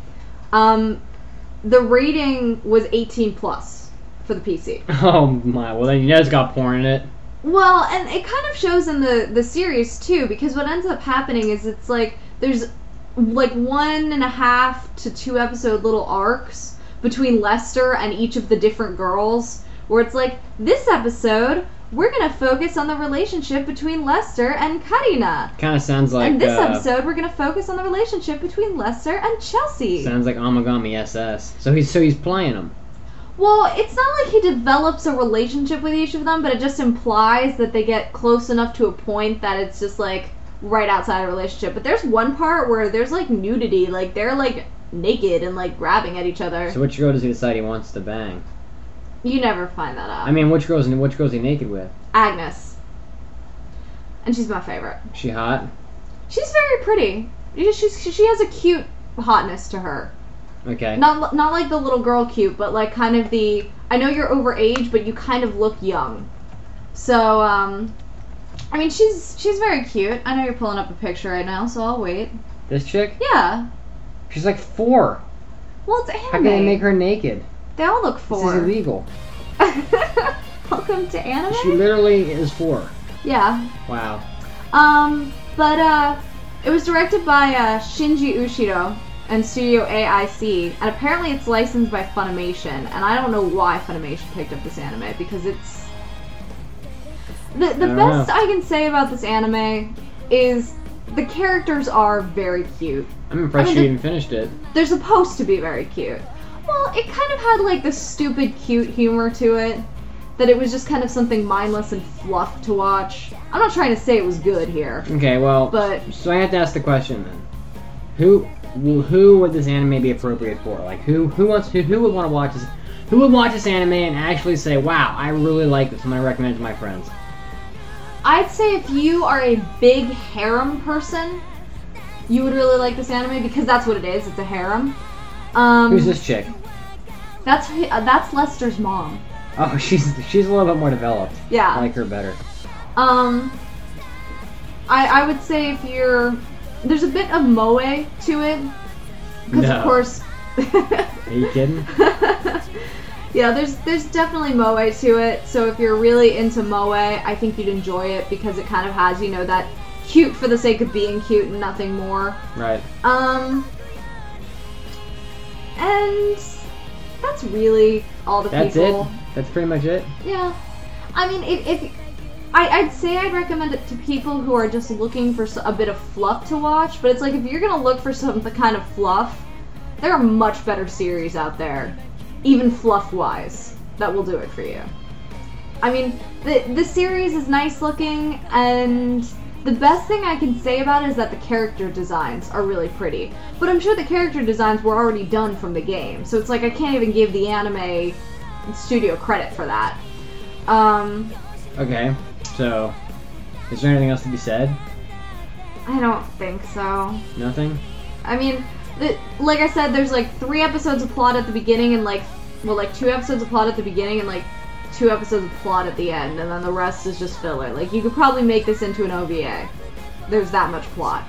The rating was 18 plus for the PC. Oh my, well then you know it's got porn in it. Well, and it kind of shows in the series too, because what ends up happening is it's like there's like 1.5 to 2 episode little arcs between Lester and each of the different girls, where it's like, this episode we're gonna focus on the relationship between Lester and Karina. Kind of sounds like. And this episode we're gonna focus on the relationship between Lester and Chelsea. Sounds like Amagami SS. So he's playing them. Well, it's not like he develops a relationship with each of them, but it just implies that they get close enough to a point that it's just like right outside a relationship. But there's one part where there's like nudity, like they're like naked and like grabbing at each other. So which girl does he decide he wants to bang? You never find that out. I mean, which girl's he naked with? Agnes. And she's my favorite. She hot? She's very pretty. She has a cute hotness to her. Okay. Not like the little girl cute, but like kind of the, I know you're over age, but you kind of look young. So, I mean, she's very cute. I know you're pulling up a picture right now, so I'll wait. This chick? Yeah. She's like 4. Well, it's anime. How can they make her naked? They all look 4. This is illegal. Welcome to anime? She literally is 4. Yeah. Wow. But it was directed by Shinji Ushiro and Studio AIC, and apparently it's licensed by Funimation, and I don't know why Funimation picked up this anime, because it's... The best I can say about this anime is the characters are very cute. I'm impressed you even finished it. They're supposed to be very cute. Well, it kind of had like this stupid cute humor to it, that it was just kind of something mindless and fluff to watch. I'm not trying to say it was good here. Okay, well, but so I have to ask the question then. Who would this anime be appropriate for? Like who would want to watch this? Who would watch this anime and actually say, "Wow, I really like this. I'm gonna recommend it to my friends." I'd say if you are a big harem person, you would really like this anime, because that's what it is. It's a harem. Who's this chick? That's Lester's mom. Oh, she's a little bit more developed. Yeah. I like her better. I would say if you're... There's a bit of moe to it. Because of course... Are you kidding? Yeah, there's definitely moe to it. So if you're really into moe, I think you'd enjoy it, because it kind of has, you know, that cute for the sake of being cute and nothing more. Right. And that's really all the people. That's it? That's pretty much it? Yeah. I mean, I'd say I'd recommend it to people who are just looking for a bit of fluff to watch, but it's like if you're gonna look for some kind of fluff, there are much better series out there, even fluff-wise, that will do it for you. I mean, the series is nice looking, and the best thing I can say about it is that the character designs are really pretty. But I'm sure the character designs were already done from the game, so it's like I can't even give the anime studio credit for that. Okay, so is there anything else to be said? I don't think so. Nothing? I mean, like I said, there's like 3 episodes of plot at the beginning and like 2 episodes of plot at the beginning and like 2 episodes of plot at the end, and then the rest is just filler. Like, you could probably make this into an OVA. There's that much plot.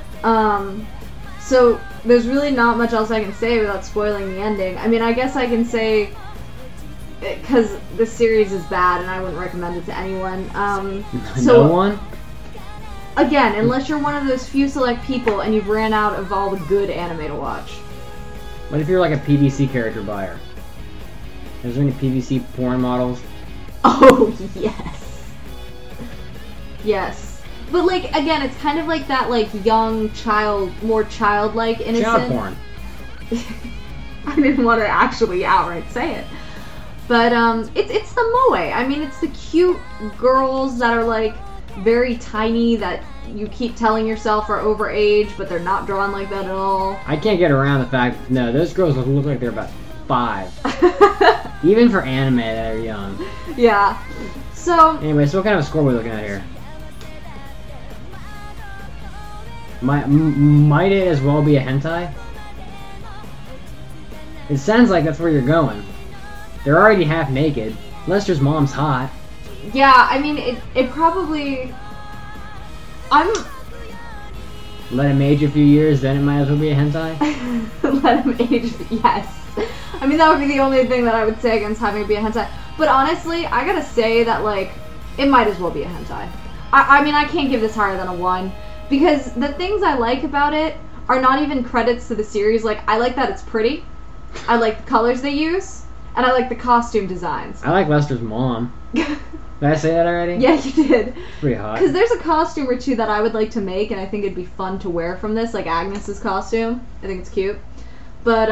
So there's really not much else I can say without spoiling the ending. I mean, I guess I can say, because the series is bad and I wouldn't recommend it to anyone. No one? Again, unless you're one of those few select people and you've ran out of all the good anime to watch. What if you're like a PVC character buyer? Is there any PVC porn models? Oh, yes. Yes. But, like, again, it's kind of like that, like, young child, more childlike, innocent... Child porn. I didn't want to actually outright say it. But, it's the moe. I mean, it's the cute girls that are, like, very tiny that you keep telling yourself are overage, but they're not drawn like that at all. I can't get around the fact, no, those girls look like they're about 5. Even for anime that are young. Yeah. So... Anyway, so what kind of score are we looking at here? Might it as well be a hentai? It sounds like that's where you're going. They're already half naked. Lester's mom's hot. Yeah, I mean, it probably... Let him age a few years, then it might as well be a hentai? Let him age, yes. I mean, that would be the only thing that I would say against having it be a hentai. But honestly, I gotta say that, like, it might as well be a hentai. I mean, I can't give this higher than a 1. Because the things I like about it are not even credits to the series. Like, I like that it's pretty. I like the colors they use. And I like the costume designs. I like Lester's mom. Did I say that already? Yeah, you did. It's pretty hot. Because there's a costume or two that I would like to make, and I think it'd be fun to wear from this, like Agnes's costume. I think it's cute. But,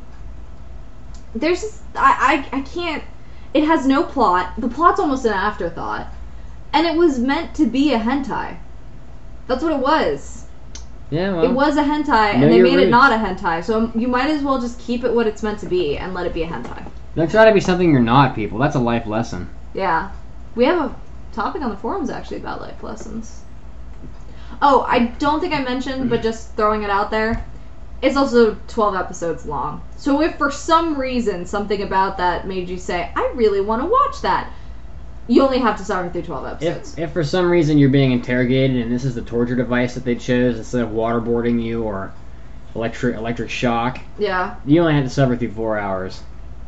there's just, I can't, it has no plot. The plot's almost an afterthought. And it was meant to be a hentai. That's what it was. Yeah, well. It was a hentai, and they made it not a hentai. So you might as well just keep it what it's meant to be and let it be a hentai. Don't try to be something you're not, people. That's a life lesson. Yeah. We have a topic on the forums, actually, about life lessons. Oh, I don't think I mentioned, but just throwing it out there, it's also 12 episodes long. So if for some reason something about that made you say, I really want to watch that, you only have to suffer through 12 episodes. If for some reason you're being interrogated and this is the torture device that they chose instead of waterboarding you or electric shock, yeah, you only had to suffer through 4 hours.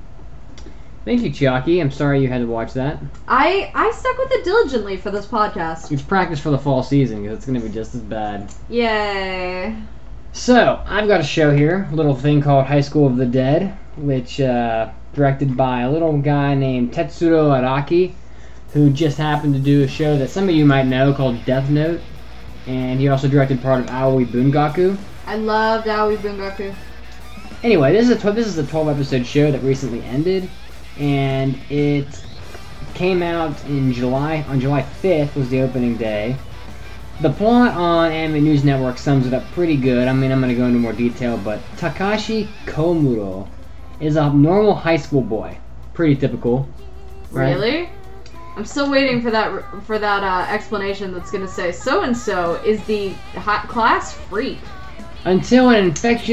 Thank you, Chiaki. I'm sorry you had to watch that. I stuck with it diligently for this podcast. It's practice for the fall season because it's going to be just as bad. Yay. So, I've got a show here, a little thing called High School of the Dead, which directed by a little guy named Tetsuro Araki, who just happened to do a show that some of you might know called Death Note, and he also directed part of Aoi Bungaku. I loved Aoi Bungaku. Anyway, this is a 12-episode show that recently ended, and it came out in July. On July 5th was the opening day. The plot on Anime News Network sums it up pretty good. I mean, I'm going to go into more detail, but Takashi Komuro is a normal high school boy. Pretty typical. Right? Really? I'm still waiting for that explanation that's going to say so-and-so is the hot class freak. Until an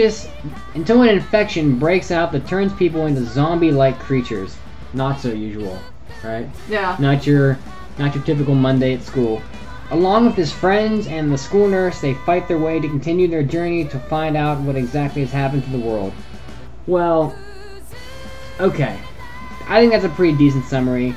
infection breaks out that turns people into zombie-like creatures. Not so usual, right? Yeah. Not your typical Monday at school. Along with his friends and the school nurse, they fight their way to continue their journey to find out what exactly has happened to the world. Well, okay. I think that's a pretty decent summary.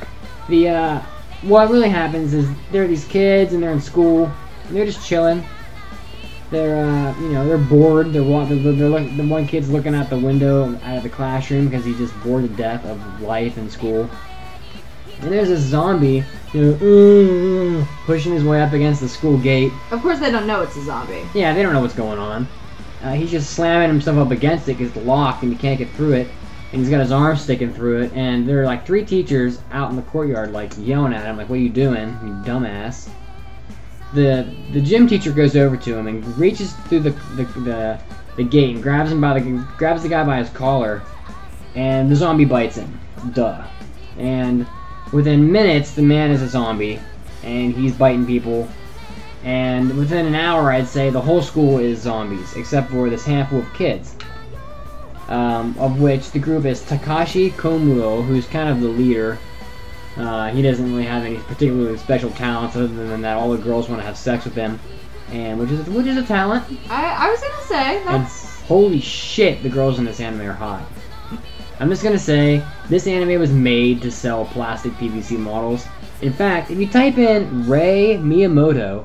What really happens is there are these kids and they're in school and they're just chilling. They're they're bored. The one kid's looking out the window out of the classroom because he's just bored to death of life in school. And there's this zombie, pushing his way up against the school gate. Of course, they don't know it's a zombie. Yeah, they don't know what's going on. He's just slamming himself up against it because it's locked and he can't get through it. And he's got his arm sticking through it. And there are like 3 teachers out in the courtyard, like yelling at him, like, "What are you doing, you dumbass?" The gym teacher goes over to him and reaches through the gate and grabs the guy by his collar, and the zombie bites him. Duh. And within minutes, the man is a zombie, and he's biting people. And within an hour, I'd say the whole school is zombies, except for this handful of kids. Of which the group is Takashi Komuro, who's kind of the leader. He doesn't really have any particularly special talents other than that all the girls want to have sex with him, and which is a talent. I was gonna say that's. And holy shit, the girls in this anime are hot. I'm just gonna say this anime was made to sell plastic PVC models. In fact, if you type in Rei Miyamoto,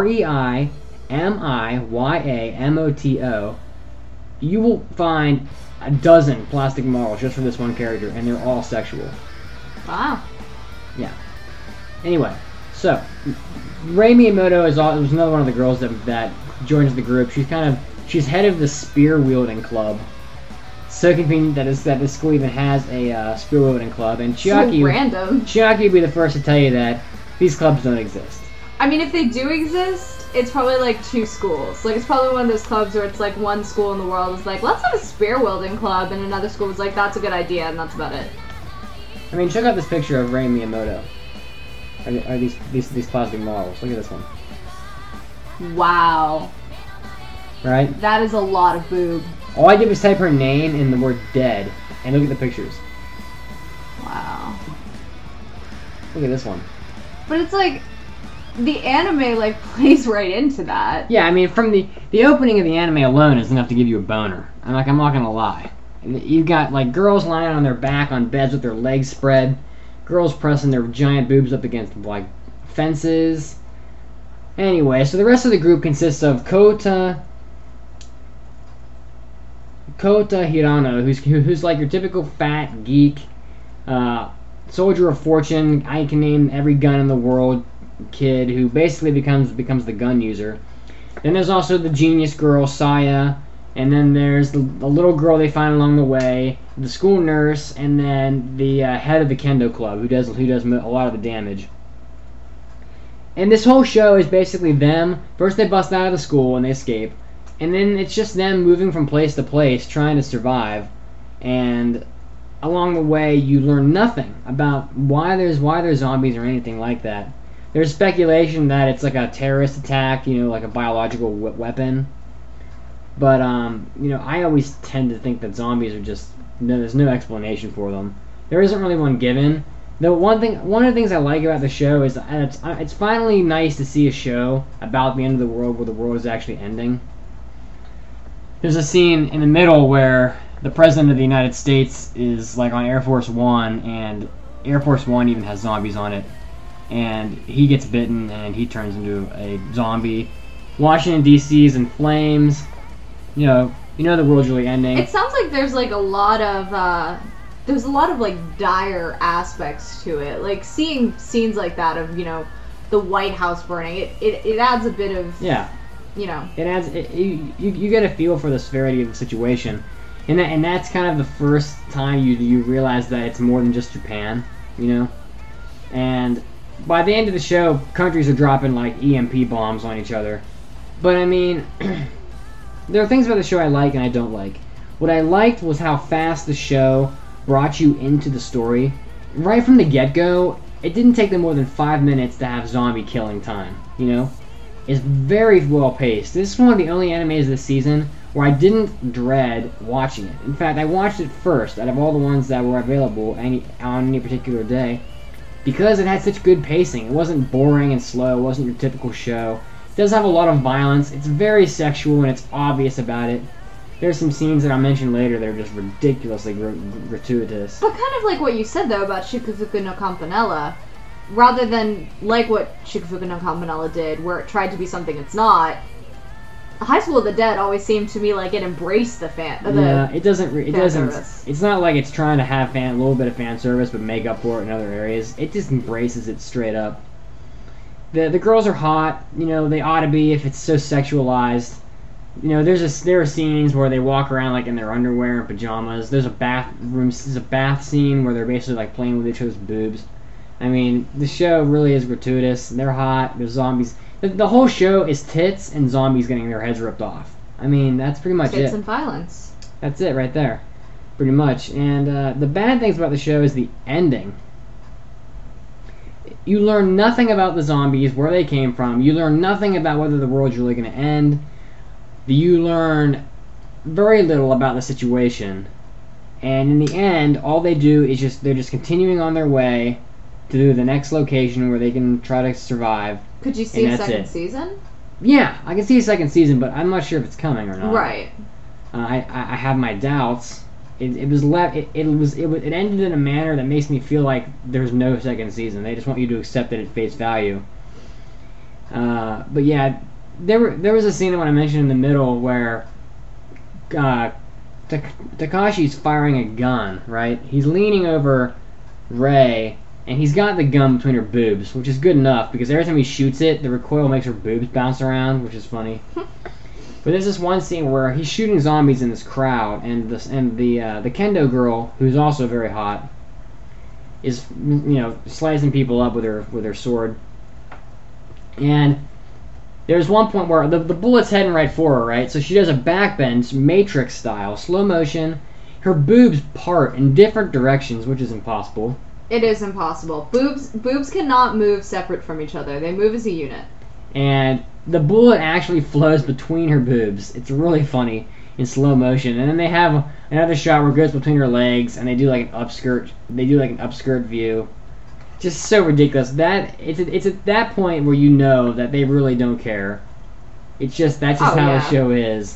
REIMIYAMOTO, you will find a dozen plastic models just for this one character, and they're all sexual. Wow. Yeah. Anyway, so Rei Miyamoto is another one of the girls that joins the group. She's head of the spear wielding club. So convenient that this school even has a spear wielding club. And Chiaki, so random. Chiaki would be the first to tell you that these clubs don't exist. I mean, if they do exist, it's probably like 2 schools. Like, it's probably one of those clubs where it's like one school in the world is like, let's have a spear wielding club, and another school was like, that's a good idea, and that's about it. I mean, check out this picture of Rei Miyamoto. Are these plastic models? Look at this one. Wow. right? That is a lot of boob. All I did was type her name and the word dead, and look at the pictures. Wow. Look at this one. But it's like, the anime, like, plays right into that. Yeah, I mean, from the opening of the anime alone is enough to give you a boner. I'm not gonna lie. You've got, like, girls lying on their back on beds with their legs spread, girls pressing their giant boobs up against, like, fences. Anyway, so the rest of the group consists of Kota Hirano, who's like your typical fat geek, soldier of fortune. I can name every gun in the world kid who basically becomes the gun user. Then there's also the genius girl Saya, and then there's the little girl they find along the way, the school nurse, and then the head of the kendo club who does a lot of the damage. And this whole show is basically them. First they bust out of the school and they escape, and then it's just them moving from place to place trying to survive. And along the way you learn nothing about why there's zombies or anything like that. There's speculation that it's like a terrorist attack, like a biological weapon. But I always tend to think that zombies are just there's no explanation for them. There isn't really one given. Though one of the things I like about the show is that it's finally nice to see a show about the end of the world where the world is actually ending. There's a scene in the middle where the President of the United States is like on Air Force One, and Air Force One even has zombies on it. And he gets bitten and he turns into a zombie. Washington D.C. is in flames. You know the world's really ending. It sounds like there's like a lot of like dire aspects to it. Like seeing scenes like that of the White House burning. It adds a bit of It adds you get a feel for the severity of the situation, and that's kind of the first time you realize that it's more than just Japan. And by the end of the show, countries are dropping like EMP bombs on each other. But I mean, there are things about the show I like and I don't like. What I liked was how fast the show brought you into the story. Right from the get-go, it didn't take them more than 5 minutes to have zombie killing time, It's very well paced. This is one of the only animes this season where I didn't dread watching it. In fact, I watched it first out of all the ones that were available on any particular day, because it had such good pacing. It wasn't boring and slow. It wasn't your typical show. It does have a lot of violence. It's very sexual and it's obvious about it. There's some scenes that I'll mention later that are just ridiculously gratuitous. But kind of like what you said though about Shikufuku no Campanella, rather than like what Shikufuku no Campanella did, where it tried to be something it's not. High School of the Dead always seemed to me like it embraced the fan. It doesn't. Service. It's not like it's trying to have a little bit of fan service, but make up for it in other areas. It just embraces it straight up. The girls are hot. They ought to be if it's so sexualized. There are scenes where they walk around like in their underwear and pajamas. There's a bath scene where they're basically like playing with each other's boobs. I mean, the show really is gratuitous. They're hot. There's zombies. The whole show is tits and zombies getting their heads ripped off. I mean, that's pretty much it. Tits and violence. That's it right there. Pretty much. And the bad things about the show is the ending. You learn nothing about the zombies, where they came from. You learn nothing about whether the world's really going to end. You learn very little about the situation. And in the end, all they do is they're just continuing on their way to the next location where they can try to survive. Could you see a second season? Yeah, I can see a second season, but I'm not sure if it's coming or not. Right. I have my doubts. It ended in a manner that makes me feel like there's no second season. They just want you to accept it at face value. But yeah, there was a scene that when I mentioned in the middle where Takashi's firing a gun. Right, he's leaning over Rei. And he's got the gun between her boobs, which is good enough, because every time he shoots it, the recoil makes her boobs bounce around, which is funny. But there's this one scene where he's shooting zombies in this crowd, and the kendo girl, who's also very hot, is slicing people up with her sword. And there's one point where the bullet's heading right for her, right? So she does a backbend, Matrix style, slow motion. Her boobs part in different directions, which is impossible. It is impossible. Boobs cannot move separate from each other. They move as a unit. And the bullet actually flows between her boobs. It's really funny in slow motion. And then they have another shot where it goes between her legs, and they do like an upskirt. They do like an upskirt view. Just so ridiculous. It's at that point where you know that they really don't care. That's just how the show is.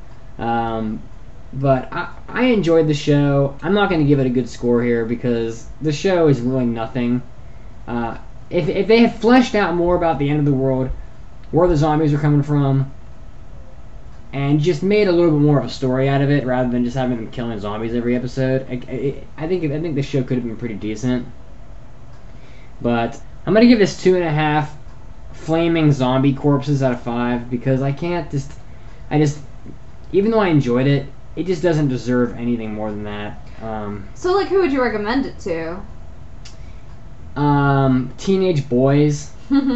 But I enjoyed the show. I'm not going to give it a good score here because the show is really nothing. If they had fleshed out more about the end of the world, where the zombies are coming from, and just made a little bit more of a story out of it rather than just having them killing zombies every episode, I think the show could have been pretty decent. But I'm gonna give this 2.5 flaming zombie corpses out of 5 because I just even though I enjoyed it, it just doesn't deserve anything more than that. So, like, who would you recommend it to? Teenage boys.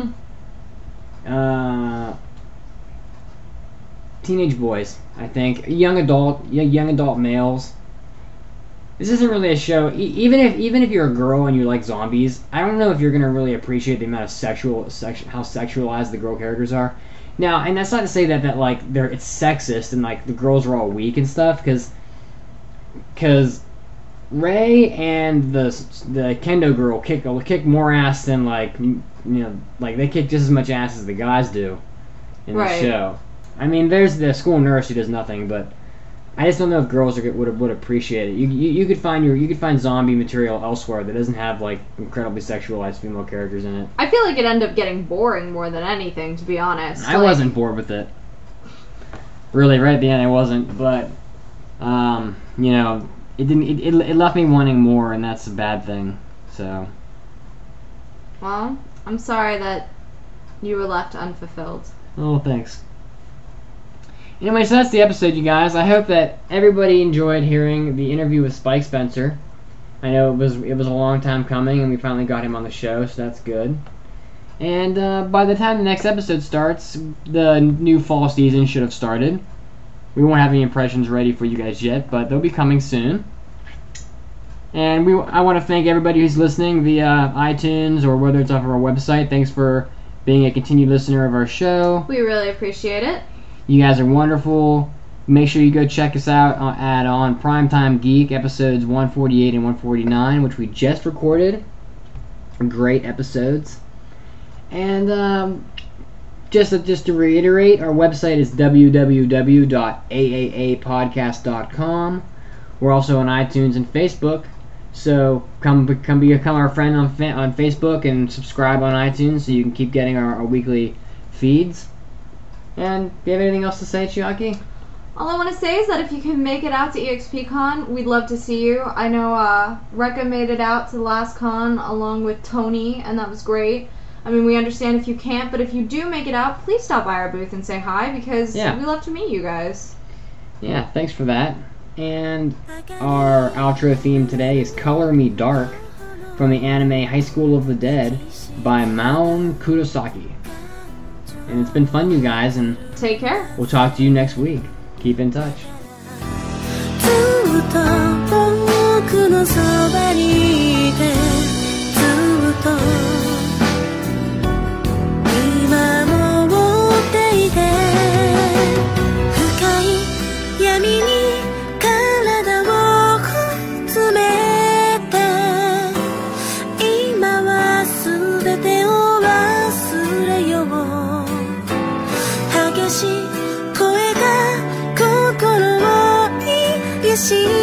Teenage boys, I think. Young adult males. This isn't really a show. Even if you're a girl and you like zombies, I don't know if you're gonna really appreciate the amount of how sexualized the girl characters are. Now, and that's not to say that like it's sexist and like the girls are all weak and stuff, because Ray and the kendo girl kick more ass than like they kick just as much ass as the guys do in the show. I mean, there's the school nurse who does nothing, but I just don't know if girls would appreciate it. You could find zombie material elsewhere that doesn't have like incredibly sexualized female characters in it. I feel like it ended up getting boring more than anything, to be honest. I wasn't bored with it. Really, right at the end, I wasn't. But it didn't. It left me wanting more, and that's a bad thing. So. Well, I'm sorry that you were left unfulfilled. Oh, thanks. Anyway, so that's the episode, you guys. I hope that everybody enjoyed hearing the interview with Spike Spencer. I know it was a long time coming, and we finally got him on the show, so that's good. And by the time the next episode starts, the new fall season should have started. We won't have any impressions ready for you guys yet, but they'll be coming soon. And I want to thank everybody who's listening via iTunes or whether it's off of our website. Thanks for being a continued listener of our show. We really appreciate it. You guys are wonderful. Make sure you go check us out on Primetime Geek episodes 148 and 149, which we just recorded. Great episodes. And just to reiterate, our website is www.aaapodcast.com. We're also on iTunes and Facebook. So come become our friend on Facebook and subscribe on iTunes so you can keep getting our weekly feeds. And do you have anything else to say, Chiaki? All I want to say is that if you can make it out to EXPCon, we'd love to see you. I know Rekka made it out to the last con along with Tony, and that was great. I mean, we understand if you can't, but if you do make it out, please stop by our booth and say hi because we love to meet you guys. Yeah, thanks for that. And our outro theme today is Color Me Dark from the anime High School of the Dead by Maon Kurosaki. And it's been fun, you guys, and take care. We'll talk to you next week. Keep in touch. See